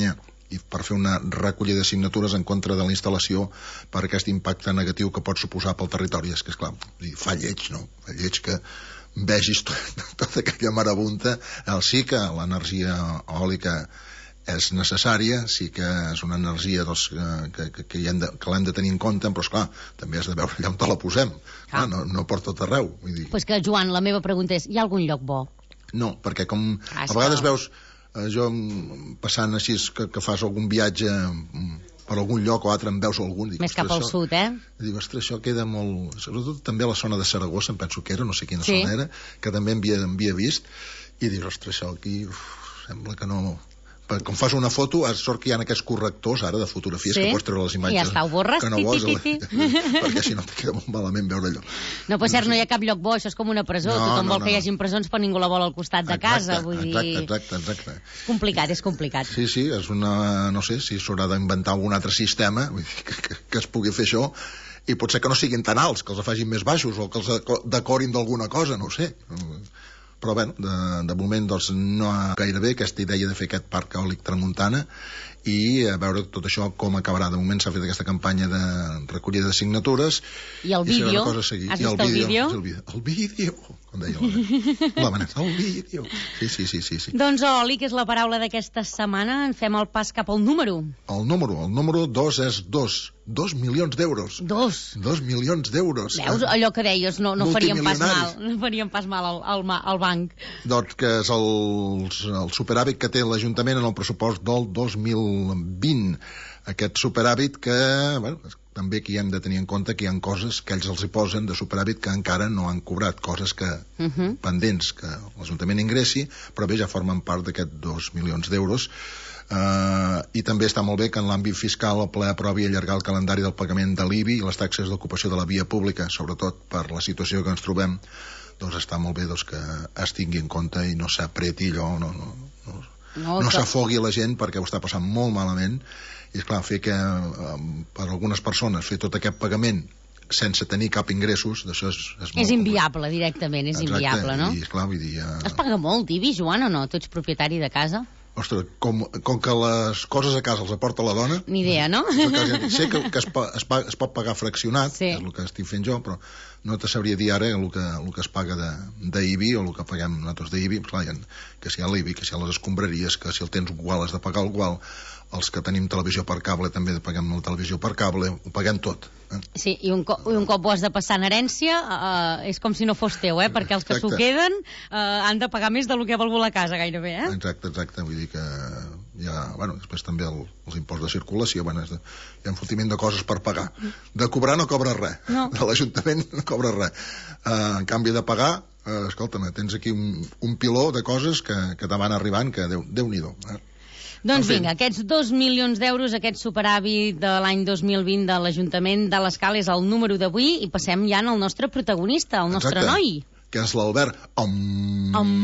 i per fer una recollida de signatures en contra de la instal·lació per aquest impacte negatiu que pot suposar pel territori. És que, esclar, fa lleig, no? Fa lleig que vegis tot, tota aquella marabunta. El sí que l'energia eòlica és necessària, sí que és una energia doncs, que, que, que, hem de, que l'hem de tenir en compte, però esclar, també has de veure allà on te la posem. Ah. No, no per tot arreu. Vull dir. Pues que, Joan, la meva pregunta és, hi ha algun lloc bo? No, perquè com ah, a vegades veus eh, jo passant així que, que fas algun viatge per algun lloc o altre en veus algun. Dic, més cap al sud, eh? Dic, ostres, això queda molt... Sobretot també a la zona de Saragossa, em penso que era, no sé quina sí. zona era, que també havia, havia vist, i dic, ostres, això aquí uf, sembla que no... Com fas una foto, sort que hi ha aquests correctors ara de fotografies sí? que pots treure les imatges. I ja està, ho borres, que no ti, vols, ti, ti, ti. perquè si no te queda molt malament veure allò. No, però cert, no hi ha cap lloc bo, això és com una presó. No, Tothom no, vol no, que hi hagi presons, però ningú la vol al costat de exacte, casa. Vull exacte, dir... exacte, exacte. És complicat, és complicat. Sí, sí, és una... No sé si s'haurà d'inventar algun altre sistema vull dir, que, que, que es pugui fer això, i potser que no siguin tan alts, que els facin més baixos, o que els decorin d'alguna cosa, no ho sé. Però bé, de, de moment doncs, no ha gaire bé aquesta idea de fer aquest parc eòlic Tramuntana, i a veure tot això com acabarà. De moment s'ha fet aquesta campanya de recollida de signatures i el vídeo, has vist el, el vídeo? El vídeo, el vídeo, com deia la Maneta, el vídeo. Sí, sí, sí, sí, sí. Doncs oli, que és la paraula d'aquesta setmana, en fem el pas cap al número. El número, el número dos és dos. Dos milions d'euros. Dos. Dos milions d'euros. Veus, eh? allò que deies, no, no faríem pas mal, no faríem pas mal al, al, al banc. Doncs que és el, el superàvit que té l'Ajuntament en el pressupost del dos mil vint. Aquest superàvit que, bueno, també aquí hem de tenir en compte que hi ha coses que ells els hi posen de superàvit que encara no han cobrat, coses que uh -huh. pendents que l'Ajuntament ingressi, però bé, ja formen part d'aquests dos milions d'euros. Uh, i també està molt bé que en l'àmbit fiscal el ple aprovi allargar el calendari del pagament de l'I B I i les taxes d'ocupació de la via pública, sobretot per la situació que ens trobem. Doncs està molt bé doncs, que es tingui en compte i no s'apreti allò, no, no, no, no, no s'afogui la gent, perquè ho està passant molt malament. I és clar, fer que um, per algunes persones fer tot aquest pagament sense tenir cap ingressos, d'això és, és molt... És inviable, directament, és exacte, inviable, no? I, esclar, vull dir, uh... Es paga molt, I B I, Joan, o no? Tu ets propietari de casa? Ostres, com, com que les coses a casa els aporta la dona... Ni idea, no? Que, sé que, que es, es, paga, es pot pagar fraccionat, sí. És el que estic fent jo, però no te sabria dir ara el que, el que es paga d'I B I o el que paguem nosaltres d'I B I. Clar, que si hi ha l'I B I, que si hi ha les escombraries, que si el tens igual has de pagar igual, els que tenim televisió per cable també paguem la televisió per cable, ho paguem tot. Eh? Sí, i un, co un cop ho has de passar en herència, uh, és com si no fos teu, eh? Perquè els que s'ho queden uh, han de pagar més del que ha valgut la casa, gairebé, eh? Exacte, exacte, vull dir que hi ha, bueno, després també el, els imposts de circulació, bueno, de, hi ha un fotiment de coses per pagar. De cobrar no cobra res, no. De l'Ajuntament no cobra res. Uh, en canvi de pagar, uh, escolta'm, tens aquí un, un piló de coses que, que te van arribant, que Déu, Déu-n'hi-do, eh? Doncs vinga, aquests dos milions d'euros, aquest superàvit de l'any dos mil vint de l'Ajuntament de l'Escala és el número d'avui, i passem ja al nostre protagonista, el nostre exacte, noi. Que és l'Albert Om. Om.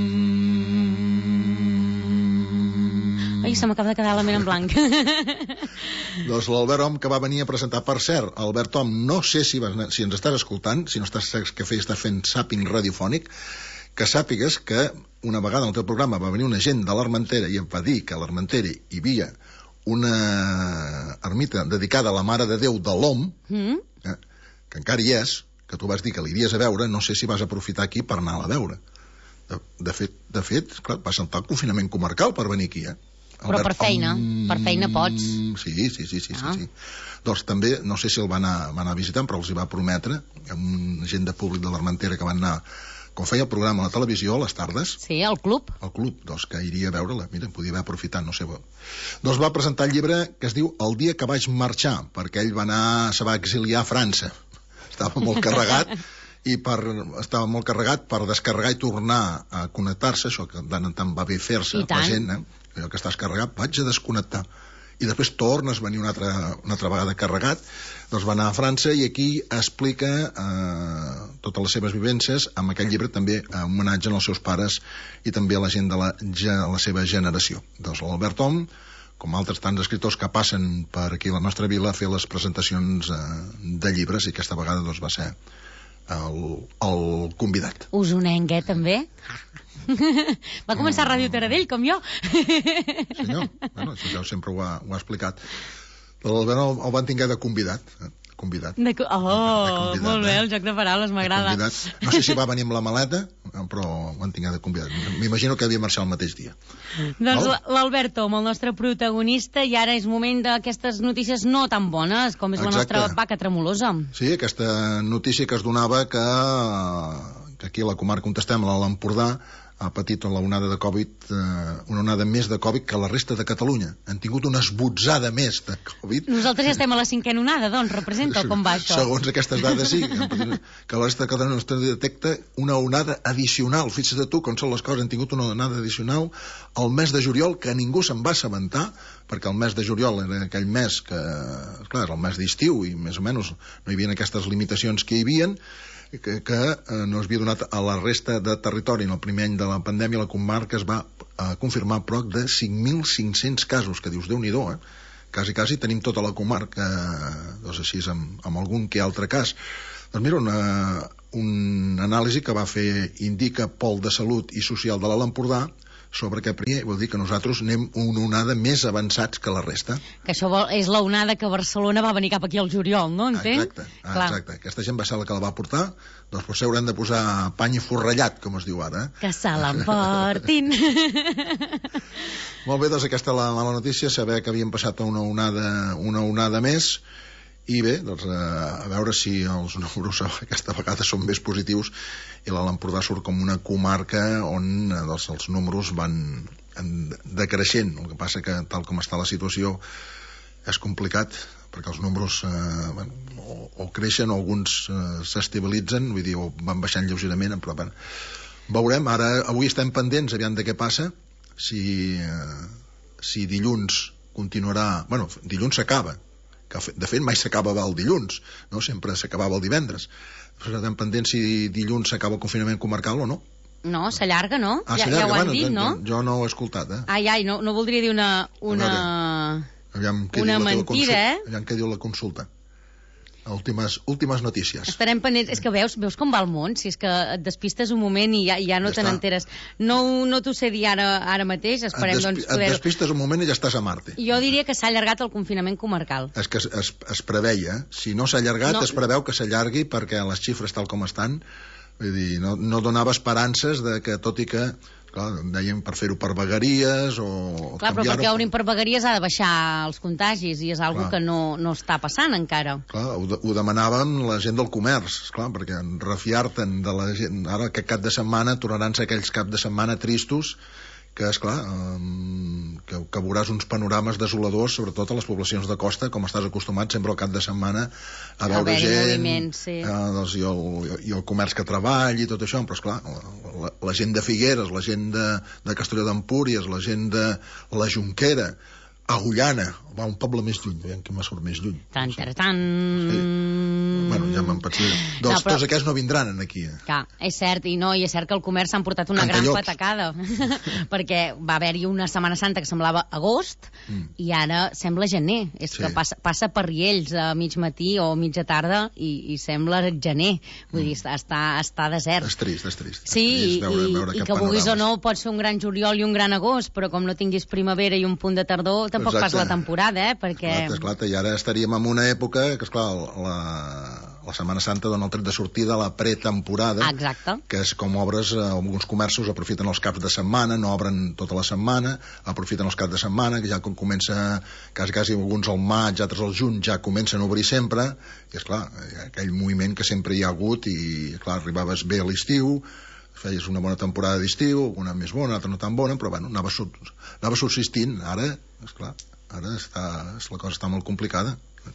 Ai, se m'acaba de quedar la ment en blanc. Doncs l'Albert Om, que va venir a presentar, per cert, Albert Om, no sé si, vas, si ens estàs escoltant, si no estàs que fes, estàs fent zàping radiofònic, que sàpigues que una vegada en el teu programa va venir una gent de l'Armentera i em va dir que a l'Armentera hi havia una ermita dedicada a la Mare de Déu de l'Om, mm. eh, que encara hi és, que tu vas dir que l'iries a veure, no sé si vas aprofitar aquí per anar a veure. De, de fet, de fet clar, va saltar el confinament comarcal per venir aquí, eh? Però Albert, per feina, um, per feina pots. Sí, sí, sí, sí, ah. sí, sí. Doncs també, no sé si el va anar, va anar a visitar, però els hi va prometre, amb gent de públic de l'Armentera que van anar, com feia el programa a la televisió, a les tardes. Sí, al club. Al club, doncs que iria a veure-la. Mira, podia haver aprofitat, no sé. Doncs va presentar el llibre que es diu El dia que vaig marxar, perquè ell va anar, se va exiliar a França. Estava molt carregat, i per, estava molt carregat per descarregar i tornar a connectar-se, això que tant en tant va bé fer-se la gent, eh? Allò que estàs carregat, vaig a desconnectar. I després tornes a venir una altra, una altra vegada carregat, doncs va anar a França i aquí explica eh, totes les seves vivències, amb aquell llibre també a homenatge als seus pares i també a la gent de la, de la seva generació. Doncs l'Albert Om, com altres tants escriptors que passen per aquí a la nostra vila a fer les presentacions eh, de llibres, i aquesta vegada doncs, va ser el, el convidat. Usonenc, eh, també? Va començar a Ràdio Taradell, com jo. Senyor, bueno, això ja sempre ho ha, ho ha explicat. L'Albert el, el van tinguer de convidat. Eh? Convidat. De, oh, de convidat, molt bé, eh? El joc de paraules m'agrada. No sé si va venir amb la maleta, però ho van tinguer de convidat. M'imagino que havia marxat el mateix dia. Doncs l'Alberto, amb el nostre protagonista, i ara és moment d'aquestes notícies no tan bones, com és Exacte. La nostra vaca tremolosa. Sí, aquesta notícia que es donava que, que aquí a la comarca on estem, a l'Empordà, ha patit la onada de Covid, eh, una onada més de Covid que la resta de Catalunya. Han tingut una esbotzada més de Covid. Nosaltres ja estem a la cinquena onada, doncs, representa com va això? Segons aquestes dades, sí, que la resta de Catalunya no es detecta una onada addicional. Fixa't tu com són les coses, han tingut una onada addicional al mes de juliol que ningú se'n va assabentar, perquè el mes de juliol era aquell mes que, clar, era el mes d'estiu i més o menys no hi havia aquestes limitacions que hi havien, que, que eh, no es havia donat a la resta de territori. En el primer any de la pandèmia la comarca es va eh, confirmar prop de cinc mil cinc-cents casos, que dius, Déu-n'hi-do, eh? Quasi, quasi tenim tota la comarca, eh, doncs així, amb, amb algun que altre cas. Doncs mira, una, un anàlisi que va fer Indica Pol de Salut i Social de l'Alt Empordà sobre què primer vol dir que nosaltres anem una onada més avançats que la resta. Que això vol, és la onada que Barcelona va venir cap aquí al juliol, no? Entenc? Exacte, ah, exacte. Aquesta gent va ser la que la va portar, doncs potser haurem de posar pany forrellat, com es diu ara. Eh? Que se l'emportin. Molt bé, doncs aquesta és la mala notícia, saber que havíem passat a una onada, una onada més. I bé, doncs, a veure si els números aquesta vegada són més positius i l'Alt Empordà surt com una comarca on doncs, els números van decreixent. El que passa que tal com està la situació és complicat perquè els números eh, bueno, o, o creixen o alguns eh, s'estabilitzen, vull dir, o van baixant lleugerament, però bueno, veurem. Ara, avui estem pendents, aviam de què passa, si, eh, si dilluns continuarà... Bueno, dilluns s'acaba, que de fet mai s'acaba el dilluns, no? Sempre s'acabava el divendres. Però estem pendents si dilluns s'acaba el confinament comarcal o no. No, s'allarga, no? Ah, ja, s'allarga, ja ho han bueno, dit, no? Jo no ho he escoltat, eh? Ai, ai, no, no voldria dir una... una... Aviam què una diu la mentida, eh? Aviam què diu la consulta. Últimes, últimes notícies. Estarem pendents. És que veus, veus com va el món? Si és que et despistes un moment i ja, ja no ja te n'enteres. No, no t'ho sé dir ara, ara mateix. Esperem, et, doncs, poder... et despistes un moment i ja estàs a Marte. Jo diria que s'ha allargat el confinament comarcal. És que es, es, es preveia. Si no s'ha allargat, no. Es preveu que s'allargui perquè les xifres tal com estan, vull dir, no, no donava esperances de que, tot i que clar, dèiem per fer-ho per vegueries o clar, però perquè obrin per vegueries ha de baixar els contagis i és algo clar. Que no, no està passant encara. Clar, ho, de, ho demanàvem la gent del comerç, clar, perquè refiar-te'n de la gent, ara que cap de setmana tornaran a ser aquells cap de setmana tristos que, esclar, um, que, que veuràs uns panorames desoladors, sobretot a les poblacions de costa, com estàs acostumat sempre al cap de setmana a veure gent, sí. eh, doncs, i, el, i el comerç que treballi i tot això, però esclar, la, la, la gent de Figueres, la gent de, de Castelló d'Empúries, la gent de la Jonquera, Agullana, va, un poble més lluny, veiem que m'ha sort més lluny. Tan, tan, tan... Sí. Bueno, ja m'han pensat. Doncs no, però... tots aquests no vindran aquí. Eh? Clar, és cert, i no, i és cert que el comerç s'ha emportat una gran patacada, perquè va haver-hi una Setmana Santa que semblava agost, mm. i ara sembla gener. És sí. Que passa, passa per Riells a mig matí o mitja tarda i, i sembla gener. Vull mm. dir, està, està desert. És trist, és trist. Sí, és trist veure, i, veure i que vulguis o no, pot ser un gran juliol i un gran agost, però com no tinguis primavera i un punt de tardor, tampoc Exacte. Pas la temporada, eh? Perquè... Esclar, esclar, i ara estaríem en una època que, esclar, la, la Setmana Santa dona el tret de sortida a la pretemporada. Exacte. Que és com obres, eh, alguns comerços aprofiten els caps de setmana, no obren tota la setmana, aprofiten els caps de setmana, que ja com comença, quasi, quasi alguns al maig, altres al juny, ja comencen a obrir sempre, i esclar, aquell moviment que sempre hi ha hagut, i clar, arribaves bé a l'estiu, feies una bona temporada d'estiu, una més bona, altra no tan bona, però bueno, anava, sub, anava subsistint. Ara, esclar, ara està, la cosa està molt complicada.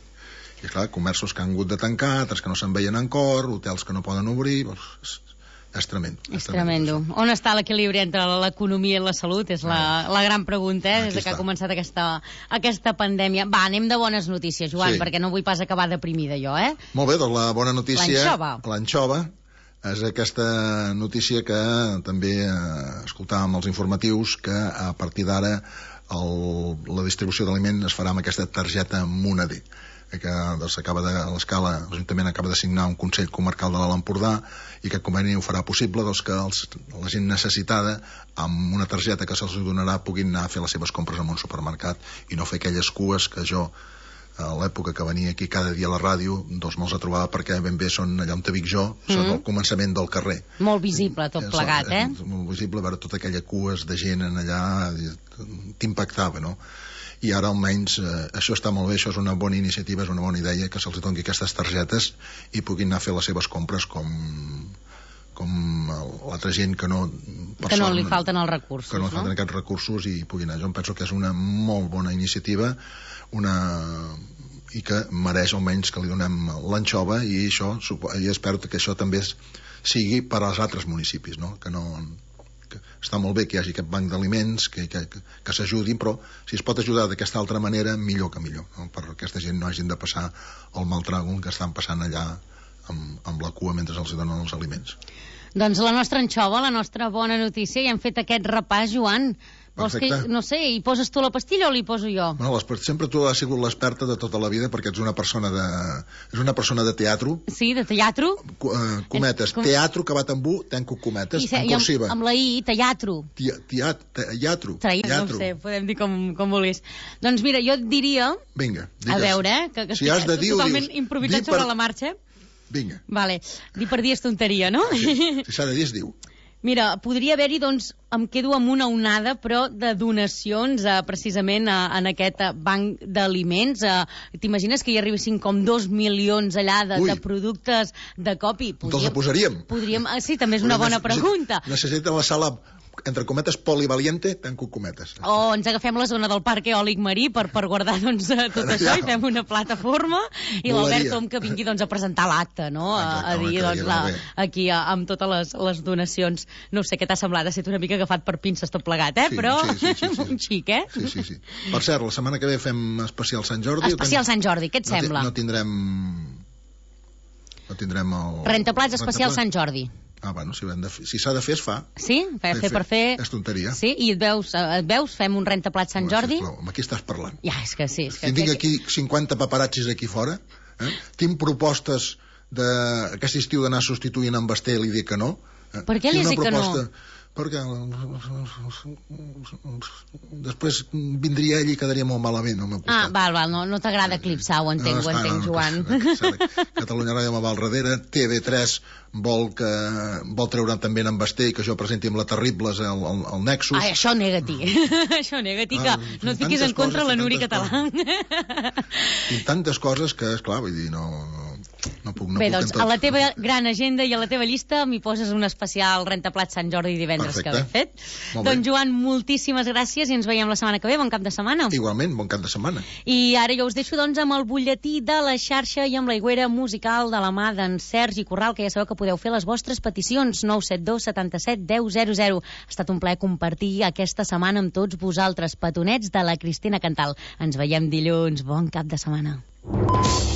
I esclar, comerços que han hagut de tancar, altres que no se'n veien en cor, hotels que no poden obrir, doncs, és, és tremendo. És, és tremendo. tremendo. On està l'equilibri entre l'economia i la salut? És la, la gran pregunta, eh? Des que ha començat aquesta, aquesta pandèmia. Va, anem de bones notícies, Joan, sí. Perquè no vull pas acabar deprimida jo, eh? Molt bé, doncs la bona notícia... L'anxova. L'anxova. És aquesta notícia que també eh, escoltàvem als informatius, que a partir d'ara la distribució d'aliment es farà amb aquesta targeta Moneder. que s'acaba de l'escala, l'Ajuntament acaba de signar un Consell Comarcal de l'Alt Empordà i aquest conveni ho farà possible doncs, que els, la gent necessitada amb una targeta que se'ls donarà puguin anar a fer les seves compres en un supermercat i no fer aquelles cues que jo a l'època que venia aquí cada dia a la ràdio doncs me'ls trobava perquè ben bé són allà on te vic jo, són mm. al començament del carrer. Molt visible tot plegat, eh? És molt visible veure tota aquella cues de gent en allà, t'impactava, no? I ara almenys eh, això està molt bé, això és una bona iniciativa, és una bona idea que se'ls doni aquestes targetes i puguin anar a fer les seves compres com, com l'altra gent que no persona, que no li falten els recursos, que no li falten no? aquests recursos i puguin anar. Jo em penso que és una molt bona iniciativa, una i que mereix almenys que li donem l'anxova i això, i espero que això també sigui per als altres municipis, no? Que no que està molt bé que hi hagi aquest banc d'aliments que, que, que, que s'ajudin, però si es pot ajudar d'aquesta altra manera, millor que millor, no? Per aquesta gent no hagin de passar el mal tràgol que estan passant allà amb, amb la cua mentre els donen els aliments. Doncs la nostra anxova, la nostra bona notícia, i hem fet aquest repàs, Joan. Vols que, no sé, hi poses tu la pastilla o li poso jo? Bueno, sempre tu has sigut l'experta de tota la vida perquè ets una persona de, és una persona de teatro. Sí, de teatro. Uh, cometes, com... teatro acabat amb U, tanco cometes, I, en cursiva. Amb, amb la I, teatro. Teatro. Teatro. No sé, podem dir com, com vulguis. Doncs mira, jo et diria... Vinga, digues. A veure, eh, que, que si has de dir, totalment dius, improvisat sobre per... la marxa. Vinga. Vale, dir per dir és tonteria, no? Sí. Si s'ha de dir, es diu. Mira, podria haver-hi, doncs, em quedo amb una onada, però de donacions eh, precisament eh, en aquest eh, banc d'aliments. Eh, T'imagines que hi arribessin com dos milions allà de, de productes de cop i... Podríem, Te'ls posaríem. Podríem, eh, sí, també és una bona pregunta. Necessiten la sala... entre cometes, polivaliente, tanco cometes. O ens agafem la zona del parc eòlic marí per, per guardar doncs, tot això i fem una plataforma i l'Albert Tom que vingui doncs, a presentar l'acte, no? Exacte, a, a dir doncs, la, aquí a, amb totes les, les donacions. No sé què t'ha semblat, ha estat una mica agafat per pinces tot plegat, eh? Sí, però sí, sí, sí, sí. un xic, eh? Sí, sí, sí. Per cert, la setmana que ve fem especial Sant Jordi. Especial Sant Jordi, què et no sembla? No tindrem... No tindrem el... Rentaplats especial Sant Jordi. Ah, bueno, si s'ha de, si de fer, es fa. Sí? Fer, fer, fer per fer... És tonteria. Sí? I et veus, et veus? Fem un rentaplats Sant Jordi? Sisplau, amb qui estàs parlant? Ja, és que sí. És que, si tinc aquí cinquanta paparazzis aquí fora, eh? Tinc propostes de... aquest estiu d'anar substituint en Basté, li dic que no. Eh? Per què li has dit que no? Perquè després vindria ell i quedaria molt malament al meu costat. Ah, val, val, no, no t'agrada eclipsar, ho entenc, no, ho entenc, no, Joan. Catalunya Ràdio me va al darrere, T V tres vol que vol treure també en Basté i que jo presenti amb la Terribles el, el, el Nexus. Ai, això nega-t'hi, això nega-t'hi, que ah, no et fiquis en contra la Núria Català. Tinc tantes coses que, esclar, vull dir, no... No puc, no Bé, puc doncs a la teva gran agenda i a la teva llista m'hi poses un especial rentaplats Sant Jordi divendres. Perfecte. Que he fet. Doncs Joan, moltíssimes gràcies i ens veiem la setmana que ve. Bon cap de setmana. Igualment, bon cap de setmana. I ara jo us deixo doncs amb el butlletí de la xarxa i amb l'aigüera musical de la mà d'en Sergi Corral, que ja sabeu que podeu fer les vostres peticions. Nou set dos setanta-set deu zero zero. Ha estat un plaer compartir aquesta setmana amb tots vosaltres, petonets de la Cristina Cantal. Ens veiem dilluns. Bon cap de setmana.